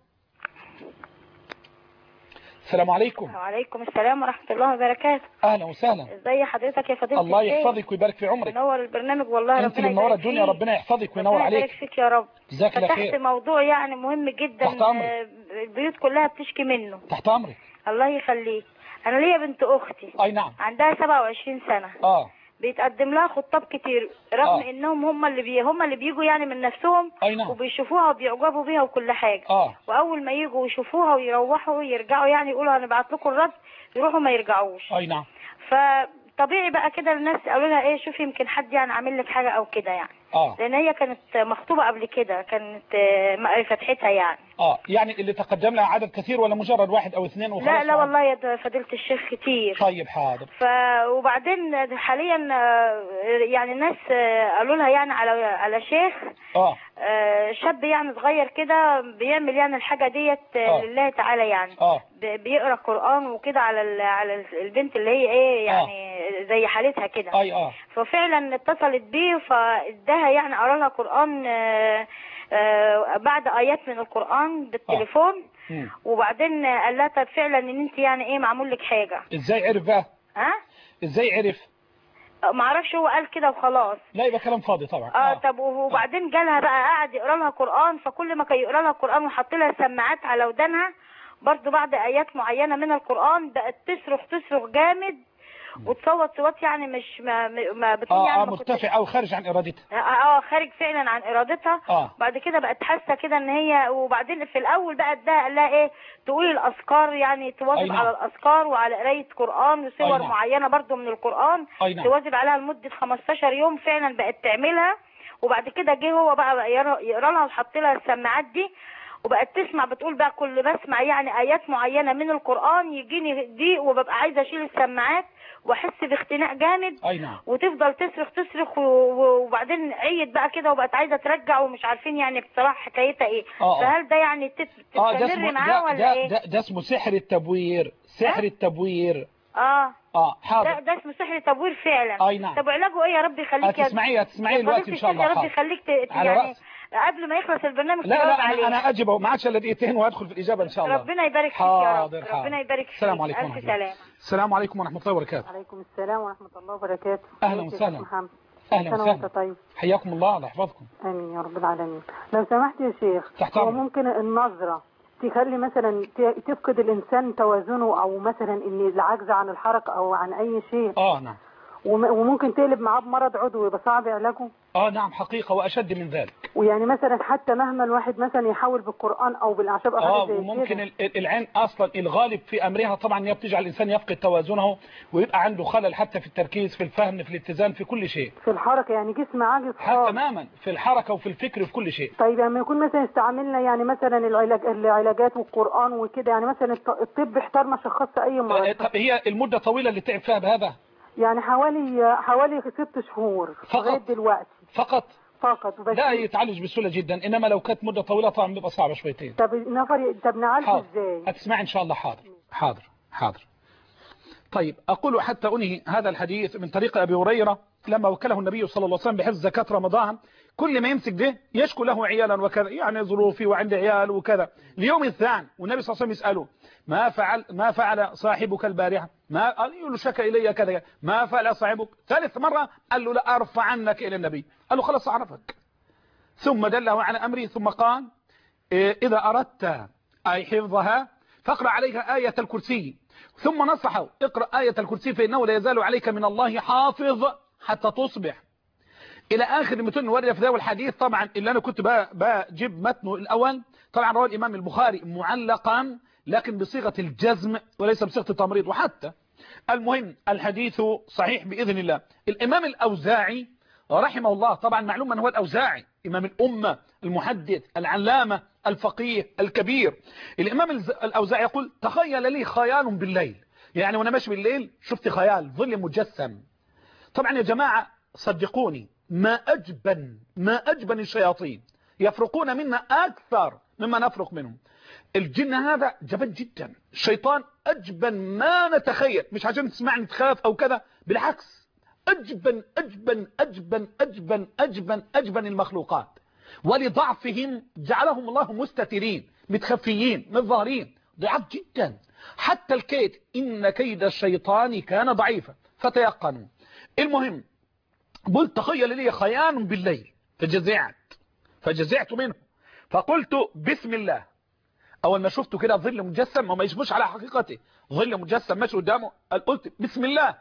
السلام عليكم. وعليكم السلام ورحمة الله وبركاته. أهلا وسهلا. ازي حضرتك يا فضيلة الله الشيخ؟ يحفظك ويبارك في عمرك. منور البرنامج والله، انت اللي منوره الدنيا، ربنا يحفظك وينور عليك. ربنا يبارك فيك يا رب. جزاك الله خير. فتحت موضوع يعني مهم جدا، تحت أمرك. البيوت كلها بتشكي منه. تحت أمرك. الله يخليك. أنا ليا بنت أختي. أي نعم. عندها سبعة وعشرين سنة. آه. بيتقدم لها خطاب كتير رغم آه. انهم هم اللي بي هم اللي بيجوا يعني من نفسهم. أي نعم. وبيشوفوها وبيعجبوا بيها وكل حاجه. آه. واول ما يجوا يشوفوها ويروحوا يرجعوا يعني يقولوا هنبعت لكم الرد، يروحوا ما يرجعوش. أي نعم. فطبيعي بقى كده الناس قالوا لها ايه، شوفي يمكن حد يعني عامل لك حاجه او كده يعني. آه. لان هي كانت مخطوبه قبل كده، كانت فتحتها يعني. اه يعني اللي تقدم لها عدد كثير ولا مجرد واحد او اثنين وخلاص؟ لا لا والله يا فضيلة الشيخ كتير. طيب حاضر. ف وبعدين حاليا يعني الناس قالوا لها يعني على على شيخ اه شاب يعني صغير كده بيعمل يعني الحاجه ديت آه. لله تعالى يعني. اه بيقرا قرآن وكده على على البنت اللي هي ايه يعني آه. زي حالتها كده. اي اه ففعلا اتصلت بيه فاداها يعني قرا لها قرآن آه آه بعد ايات من القرآن بالتليفون. آه. وبعدين قال لها طب فعلا ان انت يعني ايه معمول لك حاجه. ازاي عرف بقى؟ ها؟ ازاي عرف؟ ما اعرفش، هو قال كده وخلاص. لا يبقى كلام فاضي طبعا. اه, آه. طب وبعدين جالها بقى قعد يقرا لها قرآن، فكل ما كان يقرا لها قرآن وحط لها سماعات على ودانها برضو بعد ايات معينه من القرآن بقت تصرخ تصرخ جامد وتصوت صوت يعني مش ما, ما بتكون اه يعني اه مرتفع او خارج عن ارادتها. اه خارج فعلا عن ارادتها. اه بعد كده بقت حاسه كده ان هي، وبعدين في الاول بقى اداها قال لها ايه تقول الاذكار، يعني تواظب نعم. على الاذكار وعلى قرايه قران وسور نعم. معينه برضو من القران، نعم. تواظب عليها لمده خمستاشر يوم، فعلا بقت تعملها. وبعد كده جه هو بقى, بقى يقرا لها وحط لها السماعات دي، وبقت تسمع بتقول بقى كل ما اسمع يعني ايات معينه من القران يجيني دي وببقى عايزه اشيل السماعات واحس باختناق جامد. اي نعم. وتفضل تصرخ تصرخ وبعدين عيت بقى كده وبقت عايزه ترجع ومش عارفين يعني بصراحه حكايتها ايه. آه فهل ده يعني تستمر معاه ولا ده ايه؟ ده, ده اسمه سحر التبوير. سحر التبوير. اه اه حاضر. ده, ده اسمه سحر التبوير فعلا. اي نعم. طب علاجه ايه يا رب يخليك؟ هتسمعيه هتسمعيه الوقت ان شاء الله. يا رب يخليك يعني قبل ما يخلص البرنامج لا لا عليه. انا اجب ما عادش الا دقيقتين وادخل في الاجابه ان شاء الله. ربنا يبارك فيك يا رب. حاضر. ربنا يبارك فيك. السلام عليكم ورحمه الله. السلام عليكم ورحمه الله وبركاته. عليكم السلام ورحمه الله وبركاته. اهلا وسهلا. محمد. اهلا وسهلا. طيب. حياكم الله، الله يحفظكم. امين يا رب العالمين. لو سمحت يا شيخ، تحت هو ممكن النظره تخلي مثلا تفقد الانسان توازنه، او مثلا ان العجز عن الحركه او عن اي شيء؟ اه نعم. وممكن تقلب معاه بمرض عضوي يبقى صعب علاجه؟ اه نعم حقيقه، واشد من ذلك. ويعني مثلا حتى مهما الواحد مثلا يحاول بالقران او بالاعشاب او اه حاجه زي وممكن كده. العين اصلا الغالب في امرها طبعا هي بتجعل الانسان يفقد توازنه ويبقى عنده خلل حتى في التركيز، في الفهم، في الاتزان، في كل شيء. في الحركه يعني جسم عاجز خالص. تماما في الحركه وفي الفكر وفي كل شيء. طيب لما يعني يكون مثلا استعملنا يعني مثلا العلاج العلاجات والقران وكده، يعني مثلا الطب احتار ما شخصش اي مرض. طب هي المده طويله اللي تعب فيها بهذا؟ يعني حوالي حوالي ست شهور لغايه دلوقتي. فقط فقط بس. لا يتعالج بسهوله جدا، انما لو كانت مده طويله طبعا بيبقى صعبه شويتين. طب نفر طب نعالجه ازاي؟ هتسمع ان شاء الله. حاضر حاضر حاضر. طيب اقول حتى انهي هذا الحديث من طريق ابي هريره لما وكله النبي صلى الله عليه وسلم بحفظ زكاه رمضان، كل ما يمسك ده يشكو له عيالا وكذا، يعني ظروفي وعندي عيال وكذا. اليوم الثاني والنبي صلى الله عليه وسلم يساله ما فعل ما فعل صاحبك البارحه؟ ما قال له شكى الي كذا. ما فعل صاحبك؟ ثالث مره قال له لا ارفع عنك الى النبي. قال له خلاص اعرفك. ثم دله على امره ثم قال اذا اردت اي حفظها فاقرا عليها ايه الكرسي. ثم نصحه اقرا ايه الكرسي فانه لا يزال عليك من الله حافظ حتى تصبح، الى اخر متن ورد في ذا الحديث. طبعا اللي انا كنت بجيب متنه الاول طبعا رواه الامام البخاري معلقا لكن بصيغه الجزم وليس بصيغه التمريض. وحتى المهم الحديث صحيح باذن الله. الامام الاوزاعي رحمه الله، طبعا معلوم من هو الاوزاعي، امام الامه المحدث العلامه الفقيه الكبير. الامام الاوزاعي يقول تخيل لي خيال بالليل، يعني وانا ماشي بالليل شفت خيال ظل مجسم. طبعا يا جماعه صدقوني ما أجبن ما أجبن الشياطين، يفرقون منا أكثر مما نفرق منهم. الجن هذا جبن جدا، الشيطان أجبن ما نتخيل، مش عشان تسمعني تخاف أو كذا، بالعكس أجبن أجبن أجبن أجبن أجبن أجبن المخلوقات. ولضعفهم جعلهم الله مستترين متخفيين متظاهرين، ضعاف جدا. حتى الكيد إن كيد الشيطان كان ضعيفا فتيقنوا. المهم قلت تخيل لي خيال بالليل فجزعت فجزعت منه فقلت بسم الله. اول ما شفته كده ظل مجسم وما يشبهش على حقيقته، ظل مجسم ماشي قدامه، قلت بسم الله.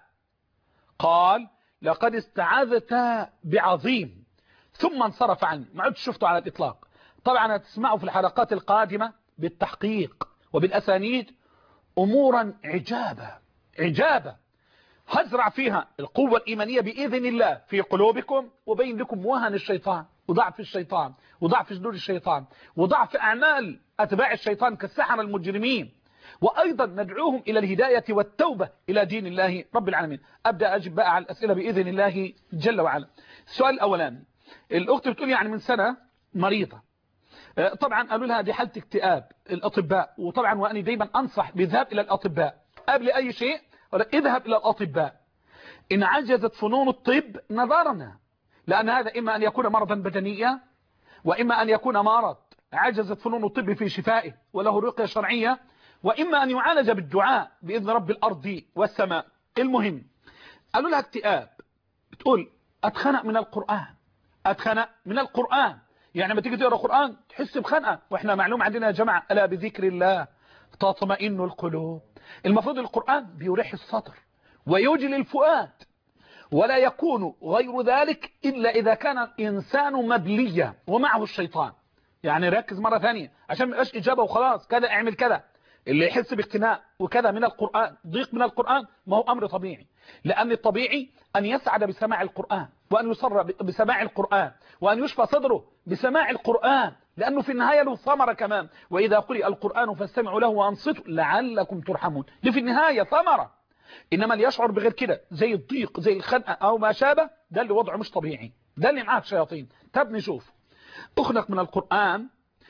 قال لقد استعاذت بعظيم ثم انصرف عني، ما عدت شفته على الاطلاق. طبعا هتسمعوا في الحلقات القادمه بالتحقيق وبالاسانيد امورا عجابه عجابه هزرع فيها القوة الإيمانية بإذن الله في قلوبكم، وبين لكم وهن الشيطان وضعف الشيطان وضعف جنود الشيطان وضعف أعمال أتباع الشيطان كالسحرة المجرمين. وأيضا ندعوهم إلى الهداية والتوبة إلى دين الله رب العالمين. أبدأ أجب بقى على الأسئلة بإذن الله جل وعلا. السؤال الأولاني، الأخت بتقول يعني من سنة مريضة، طبعا قالوا لها دي حالة اكتئاب الأطباء، وطبعا وأني دايما أنصح بالذهاب إلى الأطباء قبل أي شيء. اذهب إلى الأطباء، إن عجزت فنون الطب نظرنا، لأن هذا إما أن يكون مرضا بدنيا وإما أن يكون مرض عجزت فنون الطب في شفائه وله رقية شرعية، وإما أن يعالج بالدعاء بإذن رب الأرض والسماء. المهم قالوا لها اكتئاب، بتقول أتخنق من القرآن أتخنق من القرآن يعني ما تيجي تقرأ القرآن تحس بخنقة، وإحنا معلوم عندنا يا جماعة ألا بذكر الله تطمئن القلوب. المفروض القرآن بيريح الصدر ويجلي الفؤاد، ولا يكون غير ذلك إلا إذا كان الإنسان مبليا ومعه الشيطان. يعني ركز مرة ثانية عشان ما يبقاش إجابة وخلاص كذا اعمل كذا. اللي يحس باقتناء وكذا من القرآن، ضيق من القرآن، ما هو أمر طبيعي، لأن الطبيعي أن يسعد بسماع القرآن، وأن يسر بسماع القرآن، وأن يشفى صدره بسماع القرآن، لأنه في النهاية له ثمرة كمان. وإذا قرئ القرآن فاستمعوا له وأنصتوا لعلكم ترحمون، دي في النهاية ثمرة. إنما اللي يشعر بغير كده زي الضيق زي الخنقة أو ما شابه، ده اللي وضعه مش طبيعي، ده اللي معاه شياطين. طب نشوف، أخنق من القرآن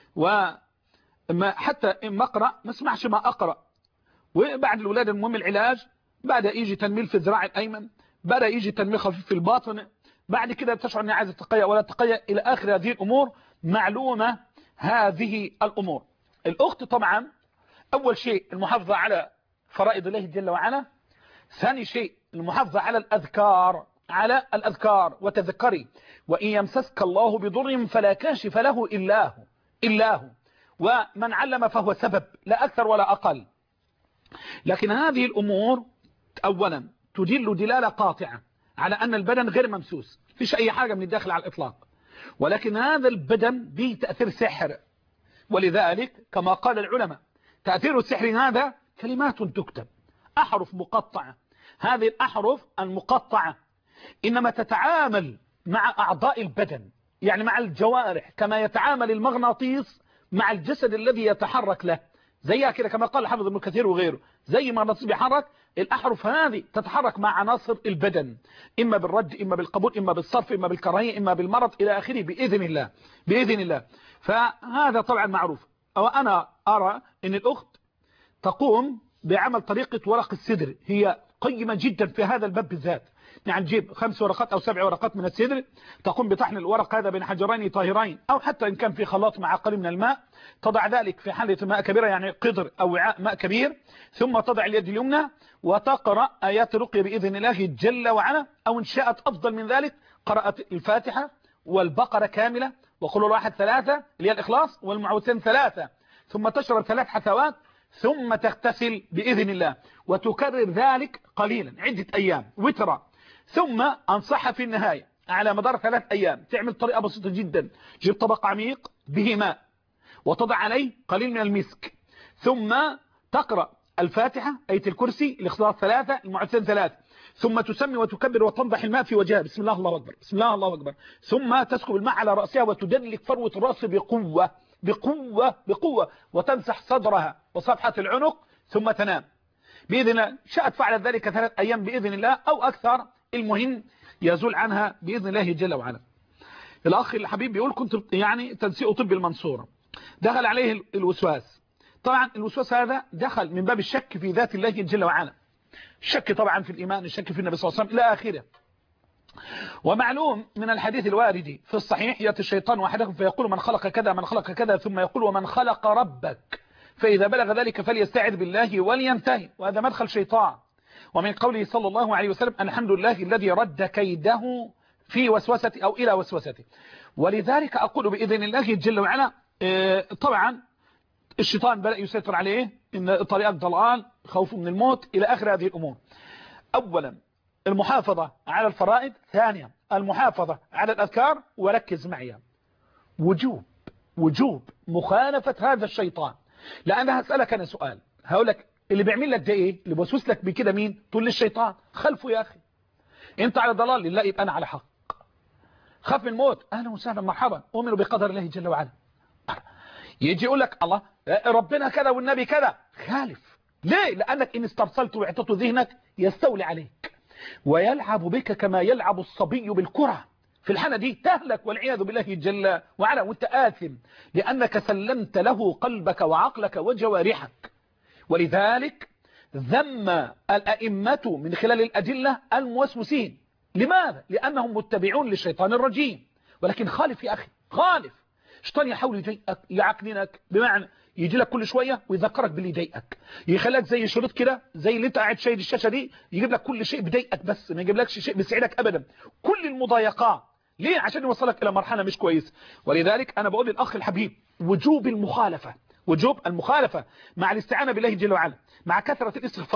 وما حتى إما أقرأ ما اسمعش ما أقرأ. وبعد الولادة المهم العلاج، بعد يجي تنميل في الذراع الأيمن، بعد يجي تنميل خفيف في الباطن، بعد كده تشعر أني عايز التقية ولا التقية إلى آخر هذه الأمور. معلومة هذه الأمور. الأخت طبعا أول شيء المحافظة على فرائض الله جل وعلا، ثاني شيء المحافظة على الأذكار، على الأذكار. وتذكري وإن يمسسك الله بضر فلا كاشف له إلا هو إلا هو، ومن علم فهو سبب لا أكثر ولا أقل. لكن هذه الأمور أولا تدل دلالة قاطعة على أن البدن غير ممسوس، فيش أي حاجة من الداخل على الإطلاق، ولكن هذا البدن به تأثير سحر. ولذلك كما قال العلماء تأثير السحر هذا كلمات تكتب، أحرف مقطعة. هذه الأحرف المقطعة إنما تتعامل مع أعضاء البدن، يعني مع الجوارح، كما يتعامل المغناطيس مع الجسد الذي يتحرك له. زيها كده كما قال حافظ ابن كثير وغيره، زي ما النص بيحرك، الأحرف هذه تتحرك مع عناصر البدن، إما بالرد إما بالقبول إما بالصرف إما بالكراهية إما بالمرض إلى آخره بإذن الله بإذن الله. فهذا طبعا معروف. وأنا أرى أن الأخت تقوم بعمل طريقة ورق السدر، هي قيمة جدا في هذا الباب بالذات. يعني تجيب خمس ورقات أو سبع ورقات من السدر، تقوم بطحن الورق هذا بين حجرين طاهرين أو حتى إن كان في خلاط مع قليل من الماء، تضع ذلك في حلة ماء كبيرة يعني قدر أو وعاء ماء كبير، ثم تضع اليد اليمنى وتقرأ آيات رقية بإذن الله جل وعلا، أو إن شاءت أفضل من ذلك قرأت الفاتحة والبقرة كاملة وقل الواحد ثلاثة اللي هي الإخلاص والمعوذتين ثلاثة، ثم تشرب ثلاث حثوات ثم تغتسل بإذن الله، وتكرر ذلك قليلا عدة أيام وترى. ثم أنصحها في النهاية على مدار ثلاث أيام تعمل طريقة بسيطة جدا، جيب طبق عميق به ماء وتضع عليه قليل من المسك، ثم تقرأ الفاتحة آية الكرسي الإخلاص ثلاثة المعوذتين ثلاثة، ثم تسمي وتكبر وتنضح الماء في وجهها بسم الله الله أكبر بسم الله الله أكبر، ثم تسكب الماء على رأسها وتدلك فروة الرأس بقوة بقوة بقوة وتمسح صدرها وصفحة العنق ثم تنام بإذن الله. شاءت فعلت ذلك ثلاث أيام بإذن الله أو أكثر، المهم يزول عنها بإذن الله جل وعلا. الأخ الحبيب بيقول كنت يعني تنسيق طب المنصورة، دخل عليه الوسواس. طبعا الوسواس هذا دخل من باب الشك في ذات الله جل وعلا، الشك طبعا في الإيمان، الشك في النبي صلى الله عليه وسلم إلى آخره. ومعلوم من الحديث الوارد في الصحيح يأتي الشيطان واحدكم فيقول من خلق كذا من خلق كذا، ثم يقول ومن خلق ربك، فإذا بلغ ذلك فليستعذ بالله ولينتهي، وهذا مدخل شيطان. ومن قوله صلى الله عليه وسلم الحمد لله الذي رد كيده في وسوسته أو إلى وسوسته. ولذلك أقول بإذن الله جل وعلا طبعا الشيطان بدأ يسيطر عليه، إن طريقة ضلال، خوف من الموت إلى آخر هذه الأمور. أولا المحافظة على الفرائض، ثانيا المحافظة على الأذكار. وركز معي، وجوب وجوب مخالفة هذا الشيطان. لأن هسألك أنا سؤال، هقولك اللي بيعمل لك ده إيه؟ اللي بوسوس لك بكده مين؟ تقول للشيطان خلفه يا أخي، أنت على ضلال لله يبقى أنا على حق. خاف من الموت، أهلا وسهلا مرحبا، أؤمن بقدر الله جل وعلا. يجي يقول لك الله ربنا كذا والنبي كذا، خالف. ليه؟ لأنك إن استرسلت واعتطت ذهنك يستولي عليك ويلعب بك كما يلعب الصبي بالكرة. في الحالة دي تهلك والعياذ بالله جل وعلا، وانت آثم لأنك سلمت له قلبك وعقلك وجوارحك. ولذلك ذم الأئمة من خلال الأدلة الموسوسين. لماذا؟ لأنهم متبعون للشيطان الرجيم. ولكن خالف يا أخي، خالف. الشيطان يحاول يضايقك يعكننك، بمعنى يجي لك كل شوية ويذكرك باللي يضايقك، يخليك زي شريط كده زي اللي انت قاعد شايل الشاشة دي، يجيب لك كل شيء بيضايقك بس ما يجيب لكش شيء بيسعدك أبدا، كل المضايقات. ليه؟ عشان يوصلك إلى مرحلة مش كويس. ولذلك أنا بقول للأخ الحبيب وجوب المخالفة، وجوب المخالفة مع الاستعانة بالله جل وعلا، مع كثرة الاستغفار،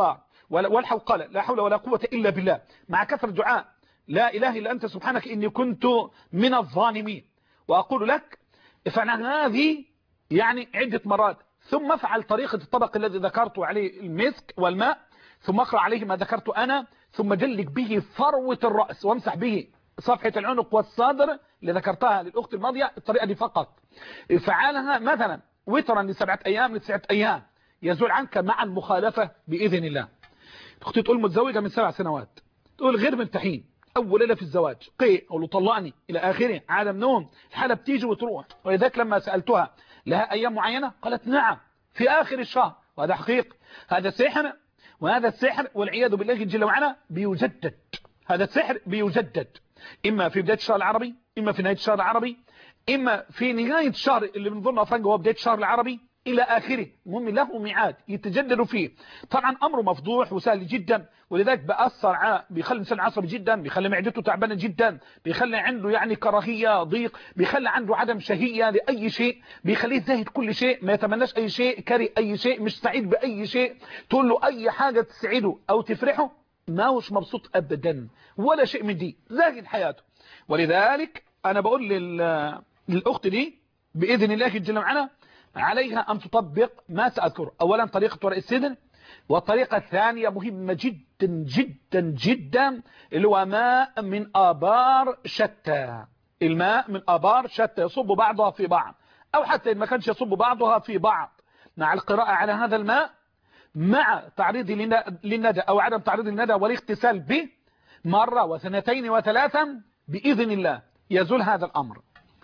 والحوقلة، لا حول ولا قوة إلا بالله، مع كثرة دعاء لا إله إلا أنت سبحانك إني كنت من الظالمين. وأقول لك افعل هذه يعني عدة مرات، ثم افعل طريقة الطبق الذي ذكرت عليه المسك والماء، ثم اقرأ عليه ما ذكرت أنا، ثم دلك به فروة الرأس وامسح به صفحة العنق والصدر اللي ذكرتها للأخت الماضية. الطريقة دي فقط فعلها مثلا وترا لسبعة أيام لتسعة أيام يزول عنك مع المخالفة بإذن الله. أختي تقول متزوجة من سبع سنوات، تقول غير مرتاحين، أول ليلة في الزواج قي أقول له طلقني إلى آخره، عدم نوم، الحالة بتيجي وتروح. ولذلك لما سألتها لها أيام معينة قالت نعم في آخر الشهر، وهذا حقيقي. هذا سحر، وهذا السحر والعياذ بالله جل وعلا بيجدد. هذا السحر بيجدد إما في بداية الشهر العربي، إما في نهاية الشهر العربي، إما في نهاية الشهر اللي بنظن أفرنجه هو بداية الشهر العربي إلى آخره. المهم له ميعاد يتجدد فيه. طبعا أمره مفضوح وسهل جدا، ولذلك بأثر بيخلي الإنسان عصبي جدا، بيخلي معدته تعبانة جدا، بيخلي عنده يعني كراهية ضيق، بيخلي عنده عدم شهية لأي شيء، بيخليه زاهد كل شيء، ما يتمناش أي شيء، كاره أي شيء، مش سعيد بأي شيء. تقول له أي حاجة تسعده أو تفرحه ما هوش مبسوط أبدا ولا شيء من دي، زاهد حياته. ولذلك أنا بقول لل... للأخت دي بإذن الله جل وعلا عليها أن تطبق ما سأذكر. أولا طريقة ورق السدر، والطريقة الثانية مهمة جدا جدا جدا اللي هو ماء من آبار شتى. الماء من آبار شتى يصب بعضها في بعض، أو حتى إن ما كانش يصب بعضها في بعض، مع القراءة على هذا الماء مع تعريض للندى أو عدم تعريض الندى والاغتسال به مرة وثنتين وثلاثا بإذن الله يزول هذا الأمر.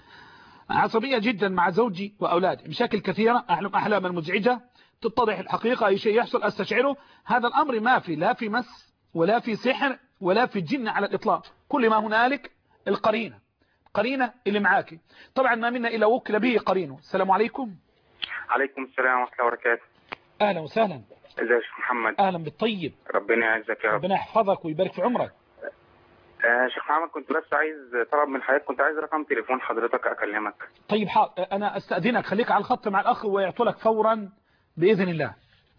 عصبية جدا مع زوجي وأولادي، مشاكل كثيرة، أحلم أحلاما مزعجة، تتضح الحقيقة، أي شيء يحصل أستشعره. هذا الأمر ما في لا في مس ولا في سحر ولا في جن على الإطلاق، كل ما هنالك القرينة، قرينة اللي معاكي. طبعا ما منا إلا وكل به قرينه. السلام عليكم. عليكم السلام ورحمة الله وبركاته. أهلا وسهلا. ازيك يا شيخ محمد؟ أهلا بالطيب. ربنا يعزك يا رب. ربنا يحفظك ويبارك في عمرك. آه شيخ محمد كنت بس عايز طلب من حضرتك، كنت عايز رقم تليفون حضرتك اكلمك. طيب حاضر، انا استأذنك خليك على الخط مع الاخ ويعطولك فورا باذن الله.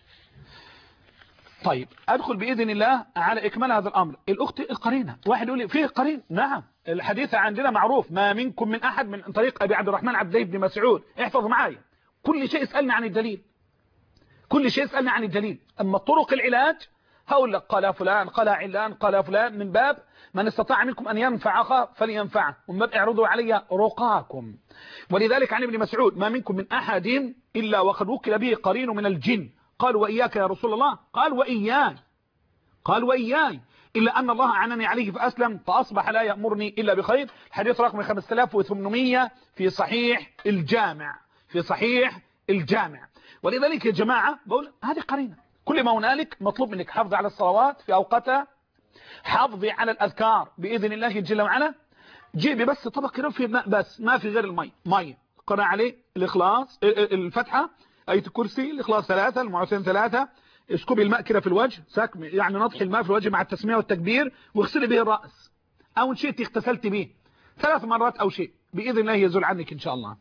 طيب ادخل باذن الله على اكمال هذا الامر. الاخت القرينه، واحد يقول لي فيه قرين، نعم الحديث عندنا معروف، ما منكم من احد، من طريق ابي عبد الرحمن عبد الله بن مسعود. احفظ معايا كل شيء، اسالني عن الدليل، كل شيء اسالني عن الدليل. اما طرق العلاج هقول لك قال فلان قال علان قال فلان، من باب من استطاع منكم أن ينفع أخاه فلينفعه، ومن باب اعرضوا علي رقاكم. ولذلك عن ابن مسعود ما منكم من أحد إلا وقد وكل به قرين من الجن. قال وإياك يا رسول الله؟ قال وإياي، قال وإياي، إلا أن الله أعنني عليه فأسلم فأصبح لا يأمرني إلا بخير. الحديث رقم خمسة آلاف وثمانمائة في صحيح الجامع، في صحيح الجامع. ولذلك يا جماعة بقول هذه قرينة. كل ما هنالك مطلوب منك حفظ على الصلوات في أوقاتها، حافظي على الأذكار بإذن الله جل وعلا. جيبي بس طبق كده فيه ماء بس، ما في غير المي، مي قرأ عليه الإخلاص، الفتحة، آية الكرسي، الإخلاص ثلاثة، المعوذتين ثلاثة، اسكبي الماء كده في الوجه، سكم يعني نطحي الماء في الوجه مع التسمية والتكبير، واغسلي به الرأس، أو إن شئت اغتسلت به ثلاث مرات أو شيء، بإذن الله يزول عنك إن شاء الله.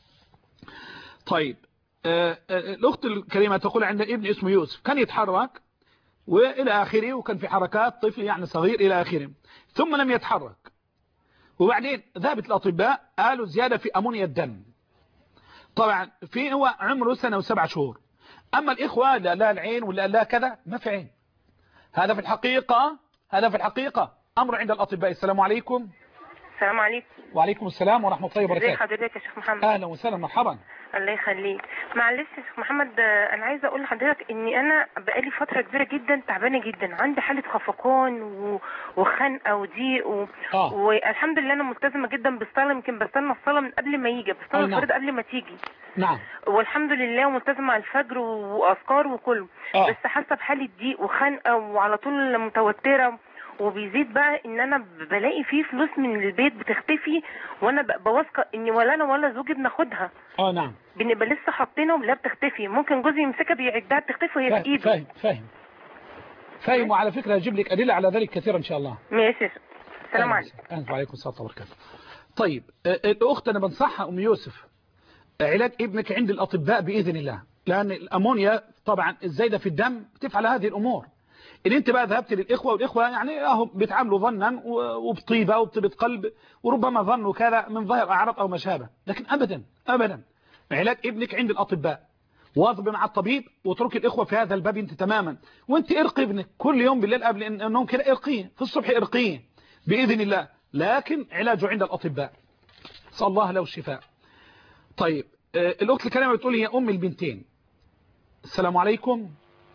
طيب آه آه الأخت الكريمة تقول عند ابن اسمه يوسف كان يتحرك وإلى آخره، وكان في حركات طفل يعني صغير إلى آخره، ثم لم يتحرك، وبعدين ذهبت الأطباء قالوا زيادة في أمونيا الدم. طبعا في هو عمره سنة وسبع شهور. أما الإخوة لا لا العين ولا لا كذا، ما في عين. هذا في الحقيقة، هذا في الحقيقة أمر عند الأطباء. السلام عليكم. السلام عليكم. وعليكم السلام ورحمة الله وبركاته. ازي حضرتك يا شيخ محمد؟ أهلا وسهلا مرحبا. الله يخليك. معلش يا شيخ محمد، انا عايزه اقول لحضرتك اني انا بقالي فتره كبيره جدا تعبانه جدا، عندي حاله خفقان و... وخنقه وضيق و... آه. والحمد لله انا ملتزمه جدا بالصلاه، يمكن بستنى الصلاه من قبل ما يجي، بستنى آه نعم. الفريضه قبل ما تيجي. نعم. والحمد لله وملتزمه على الفجر واذكار وكله. آه. بس حاسه بحاله ضيق وخنقه وعلى طول متوتره، وبيزيد بقى ان انا بلاقي فيه فلوس من البيت بتختفي، وانا بواثقه اني ولا انا ولا زوجي بناخدها. اه نعم. بنبقى لسه حاطينها ولا بتختفي، ممكن جوزي يمسكها بيعدها بتختفي وهي في ايده. فاهم فاهم فاهم. وعلى فكره هجيب لك ادله على ذلك كثيرا ان شاء الله. ماشي. السلام عليكم. اهلا وعليكم السلام وبركاته. طيب الاخت انا بنصحها ام يوسف علاج ابنك عند الاطباء باذن الله، لان الامونيا طبعا الزايده في الدم بتفعل هذه الامور. ان انت بقى ذهبت للاخوه، والاخوه يعني اهم بيتعاملوا ظنا وبطيبه وبطيبه قلب، وربما ظنوا كذا من ظاهر اعراض او ما شابه، لكن ابدا ابدا علاج ابنك عند الاطباء، واظب مع الطبيب، واترك الاخوه في هذا الباب انت تماما. وانت ارقي ابنك كل يوم بالليل قبل النوم كده، ارقيه في الصبح، ارقيه باذن الله، لكن علاجه عند الاطباء. اسال الله له الشفاء. طيب آه الاخت الكريمه بتقول هي ام البنتين. السلام عليكم.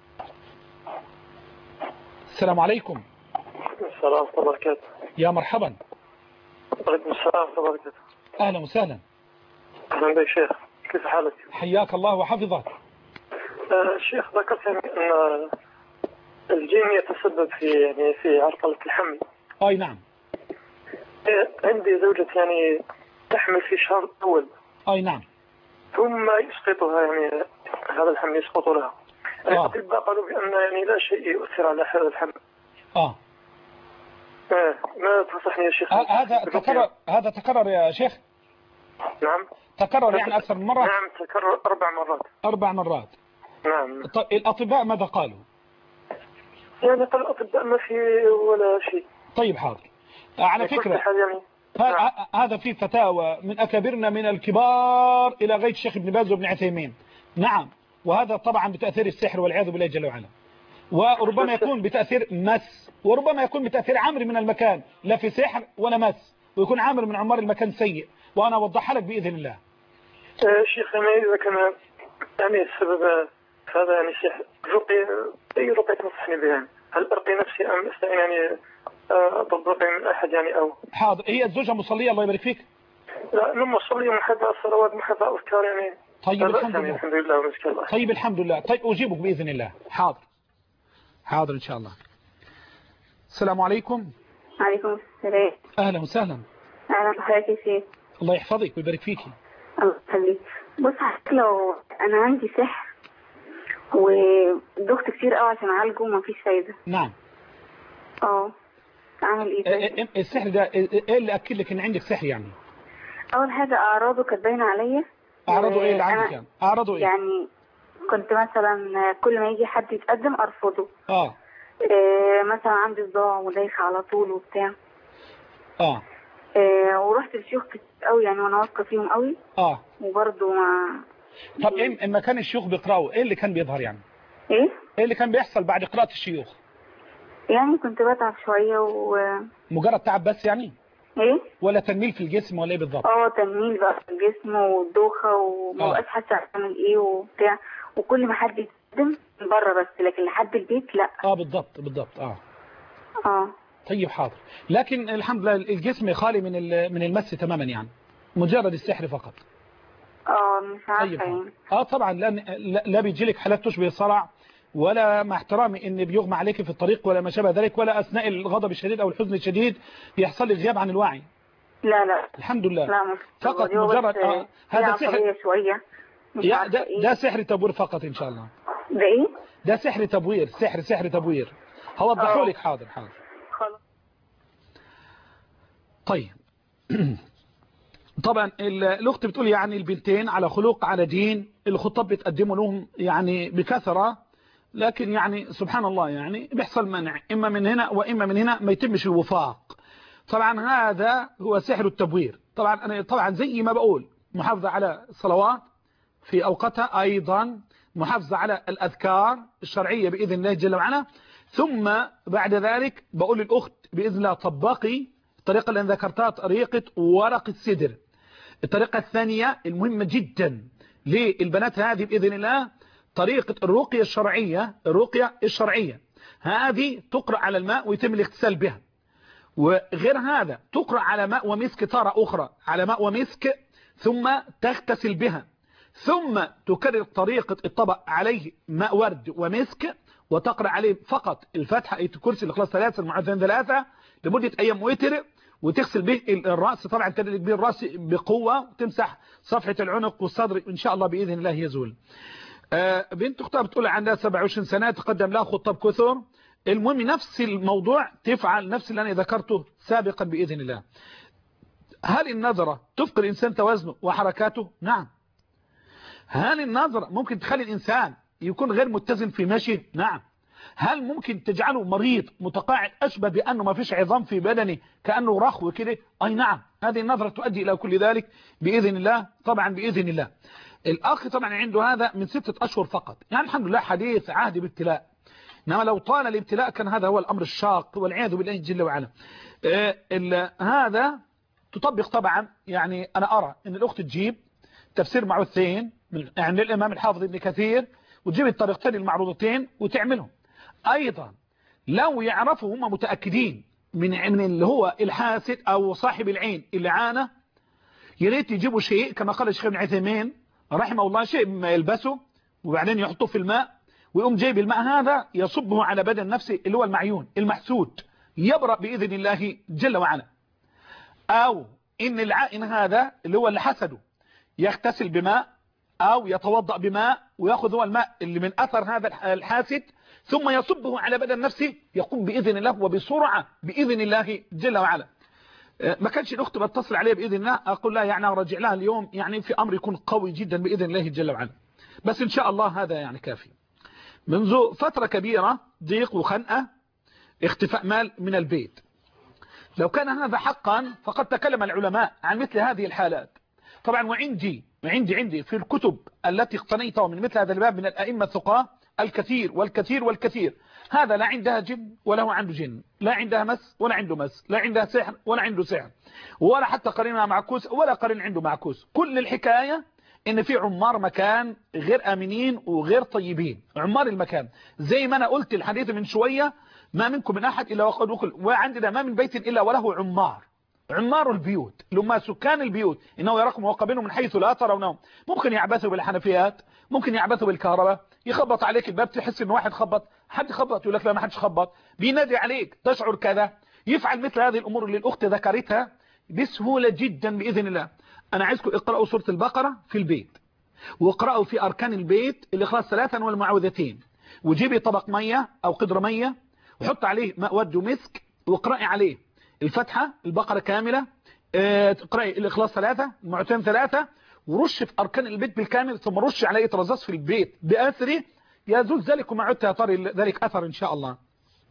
السلام عليكم. السلام ورحمة الله وبركاته. يا مرحبا. وعليكم السلام ورحمة الله وبركاته. اهلا وسهلا. اهلا بك شيخ، كيف حالك؟ حياك الله وحفظك. آه شيخ، ذكرت يعني ان الجين يتسبب في يعني في عرقلة الحمل. اي نعم. عندي زوجة يعني تحمل في الشهر الاول. اي نعم. ثم يسقطها يعني هذا الحمل يسقط لها. الأطباء قالوا بأن يعني لا شيء يؤثر على هذا الحمل. اه. آه. ما تنصحني يا شيخ؟ هذا تكرر هذا تكرر يا شيخ؟ نعم. تكرر يعني أكثر من مرة؟ نعم تكرر أربع مرات. أربع مرات. نعم. طيب الأطباء ماذا قالوا؟ يعني قال الأطباء ما في ولا شيء. طيب حاضر. على فكرة يعني نعم. هذا في فتاوى من أكابرنا من الكبار إلى غاية الشيخ ابن باز وابن عثيمين. نعم. وهذا طبعا بتأثير السحر والعياذ بالله جل وعلا، وربما يكون بتأثير مس، وربما يكون بتأثير عامر من المكان، لا في سحر ولا مس، ويكون عامر من عمار المكان سيء، وأنا أوضحها لك بإذن الله. آه شيخ أنا إذا كان يعني السبب هذا يعني سحر، رقي أي رقي تنصحني بها؟ هل أرقي نفسي أم أستعين يعني أطلب رقي من أحد يعني أو؟ حاضر. هي الزوجة مصلية الله يبارك فيك؟ لا أنا مصلية محبة الصلوات محبة أذكار يعني. طيب الحمد لله. الحمد لله ومسك الله. طيب الحمد لله. طيب أجيبك بإذن الله. حاضر حاضر إن شاء الله. السلام عليكم. عليكم السلام. أهلا وسهلا. أهلا بحضرتك يا شيخ. الله يحفظك ويبارك فيكي. الله يخليك. بص حضرتك، لو أنا عندي سحر ودخت كتير قوي عشان أعالجه ومفيش فايدة. نعم. اه أعمل إيه طيب؟ السحر ده إيه اللي أكد لك إن عندك سحر يعني؟ أول حاجة أعراضه كانت باينة عليا. أعراضه إيه اللي عندك يعني؟ أعراضه إيه؟ يعني كنت مثلا كل ما يجي حد يتقدم أرفضه. آه. إيه مثلا عندي صداع ودايخة على طول وبتاع. آه. إيه ورحت لشيوخ كتير قوي يعني وأنا واثقة فيهم قوي. آه. وبرضه ما. طب إيه إما كان الشيوخ بيقرأوا إيه اللي كان بيظهر يعني؟ إيه؟ إيه اللي كان بيحصل بعد قراءة الشيوخ؟ يعني كنت بتعب شوية و. مجرد تعب بس يعني؟ ايه؟ ولا تنميل في الجسم ولا ايه بالظبط؟ اه تنميل بقى في الجسم والدوخة ومبقاش حاسة اعمل ايه وبتاع، وكل ما حد يتقدم من بره بس، لكن لحد البيت لا. اه بالضبط بالضبط اه. اه. طيب حاضر. لكن الحمد لله الجسم خالي من من المس تماما يعني، مجرد السحر فقط. اه مش عارفة طيب يعني. اه طبعا لا لا بيجيلك حالات تشبه الصرع، ولا مع احترامي ان بيغمى عليك في الطريق ولا ما شابه ذلك، ولا اثناء الغضب الشديد او الحزن الشديد بيحصل لك غياب عن الوعي. لا لا الحمد لله. لا مش فقط مجرد آه هذا سحر شوية. يا ده, إيه؟ ده سحر تبوير فقط ان شاء الله. ده ايه؟ ده سحر تبوير، سحر سحر تبوير. هوضحه لك. حاضر حاضر. خلاص. طيب طبعا الاخت بتقول يعني البنتين على خلق على دين، الخطاب بتقدموا لهم يعني بكثرة، لكن يعني سبحان الله يعني بيحصل منع اما من هنا واما من هنا، ما يتمش الوفاق. طبعا هذا هو سحر التبوير. طبعا انا طبعا زي ما بقول محافظة على الصلوات في اوقاتها، ايضا محافظة على الاذكار الشرعية باذن الله جل وعلا، ثم بعد ذلك بقول للاخت باذن الله طبقي الطريقة اللي ذكرتها، طريقة ورق السدر. الطريقة الثانية المهمة جدا للبنات هذه بإذن الله طريقة الرقية الشرعية. الرقية الشرعية هذه تقرأ على الماء ويتم الاغتسال بها، وغير هذا تقرأ على ماء ومسك تارة أخرى، على ماء ومسك ثم تغتسل بها، ثم تكرر طريقة الطبق عليه ماء ورد ومسك، وتقرأ عليه فقط الفاتحة آية الكرسي الإخلاص ثلاثة المعوذتين ثلاثة لمدة أيام وتر، وتغسل به الرأس. طبعا تدلك به الرأس بقوة، تمسح صفحة العنق والصدر إن شاء الله بإذن الله يزول. آه بنت اختها بتقول عندها سبعة وعشرين سنة، تقدم لها خطاب كثر. المهم نفس الموضوع تفعل نفس اللي أنا ذكرته سابقا بإذن الله. هل النظرة تفقد الإنسان توازنه وحركاته؟ نعم. هل النظرة ممكن تخلي الإنسان يكون غير متزن في مشيه؟ نعم. هل ممكن تجعله مريض متقاعد أشبه بأنه ما فيش عظام في بدنه كأنه رخو كده؟ أي نعم، هذه النظرة تؤدي إلى كل ذلك بإذن الله، طبعا بإذن الله. الأخ طبعا عنده هذا من ستة أشهر فقط، يعني الحمد لله حديث عهد بابتلاء، إنما لو طال الابتلاء كان هذا هو الأمر الشاق والعياذ بالله جل وعلا. آه هذا تطبق طبعا، يعني أنا أرى أن الأخت تجيب تفسير معوذتين من يعني الإمام الحافظ ابن كثير، وتجيب الطريقتين المعروضتين وتعملهم. أيضا لو يعرفوا هم متأكدين من من اللي هو الحاسد أو صاحب العين اللي عانى، يريد يجيبوا شيء كما قال الشيخ ابن عثيمين رحمه الله، شيء ما يلبسه وبعدين يحطوه في الماء، ويقوم جايب الماء هذا يصبه على بدن نفسه اللي هو المعيون المحسود، يبرأ بإذن الله جل وعلا. أو إن العائن هذا اللي هو اللي حسده يغتسل بماء أو يتوضأ بماء ويأخذ هو الماء اللي من أثر هذا الحاسد ثم يصبه على بدن نفسه، يقوم بإذن الله وبسرعة بإذن الله جل وعلا. ما كانش الأخت بتصل عليه بإذن الله أقول لها يعني أرجع لها اليوم، يعني في أمر يكون قوي جدا بإذن الله جل وعلا، بس إن شاء الله هذا يعني كافي. منذ فترة كبيرة ضيق وخنقة، اختفاء مال من البيت. لو كان هذا حقا فقد تكلم العلماء عن مثل هذه الحالات طبعا، وعندي وعندي عندي في الكتب التي اقتنيتها من مثل هذا الباب من الأئمة الثقات الكثير والكثير والكثير. هذا لا عندها جن ولا هو عنده جن، لا عندها مس ولا عنده مس، لا عندها سحر ولا عنده سحر، ولا حتى قرينها معكوس ولا قرين عنده معكوس. كل الحكاية ان في عمار مكان غير امنين وغير طيبين، عمار المكان زي ما انا قلت الحديث من شوية، ما منكم من احد الا وقد دخل، وعندنا ما من بيت الا وله عمار. عمار البيوت اللي هم سكان البيوت، انه يراكم وقبلهم من حيث لا ترونهم. ممكن يعبثوا بالحنفيات، ممكن يعبثوا بالكهرباء، يخبط عليك الباب تحس ان واحد خبط، حد خبط يقول لك لا ما حدش خبط، بينادي عليك تشعر كذا، يفعل مثل هذه الامور اللي الاخت ذكرتها بسهولة جدا باذن الله. انا عايزكم اقرأوا سورة البقرة في البيت، واقرأوا في اركان البيت الاخلاص ثلاثا والمعوذتين، وجيبي طبق مية او قدر مية وحط عليه ماء ورد ومسك، واقرأي عليه الفتحة البقرة كاملة، اه تقرأي الاخلاص ثلاثة المعوذتين ثلاثة، ورش في اركان البيت بالكامل، ثم رش عليه رذاذ في البيت باثره يزول ذلك وما عدت يطري ذلك اثر ان شاء الله.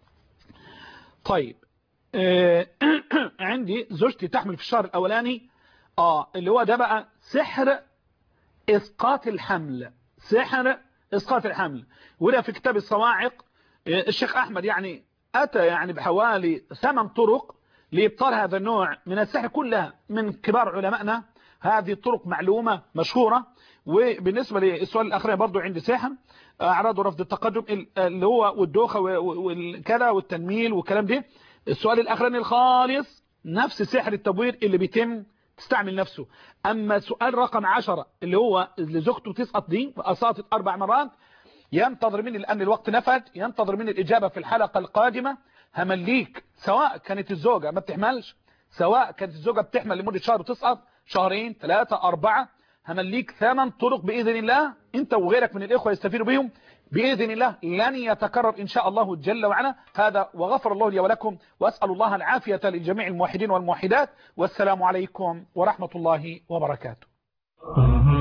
طيب اه عندي زوجتي تحمل في الشهر الاولاني، اه اللي هو ده بقى سحر اسقاط الحمل، سحر اسقاط الحمل، وده في كتاب الصواعق. اه الشيخ احمد يعني اتى يعني بحوالي ثمان طرق لابطال هذا النوع من السحر، كلها من كبار علمائنا، هذه الطرق معلومة مشهورة. وبالنسبة للسؤال الأخير برضو عندي سحر أعراض رفض التقدم اللي هو والدوخة والكذا والتنميل والكلام ده. السؤال الأخراني الخالص نفس سحر التبوير اللي بيتم تستعمل نفسه. أما سؤال رقم عشرة اللي هو اللي زوجته تسقط دي وأسقطت أربع مرات، ينتظر مني لأن الوقت نفد، ينتظر مني الإجابة في الحلقة القادمة. همليك سواء كانت الزوجة ما بتحملش، سواء كانت الزوجة بتحمل لمدة شهر وتسقط، شهرين ثلاثة أربعة، همليك ثمان طرق بإذن الله أنت وغيرك من الإخوة يستفيدوا بهم بإذن الله، لن يتكرر إن شاء الله جل وعلا. هذا وغفر الله لي ولكم، وأسأل الله العافية لجميع الموحدين والموحدات، والسلام عليكم ورحمة الله وبركاته.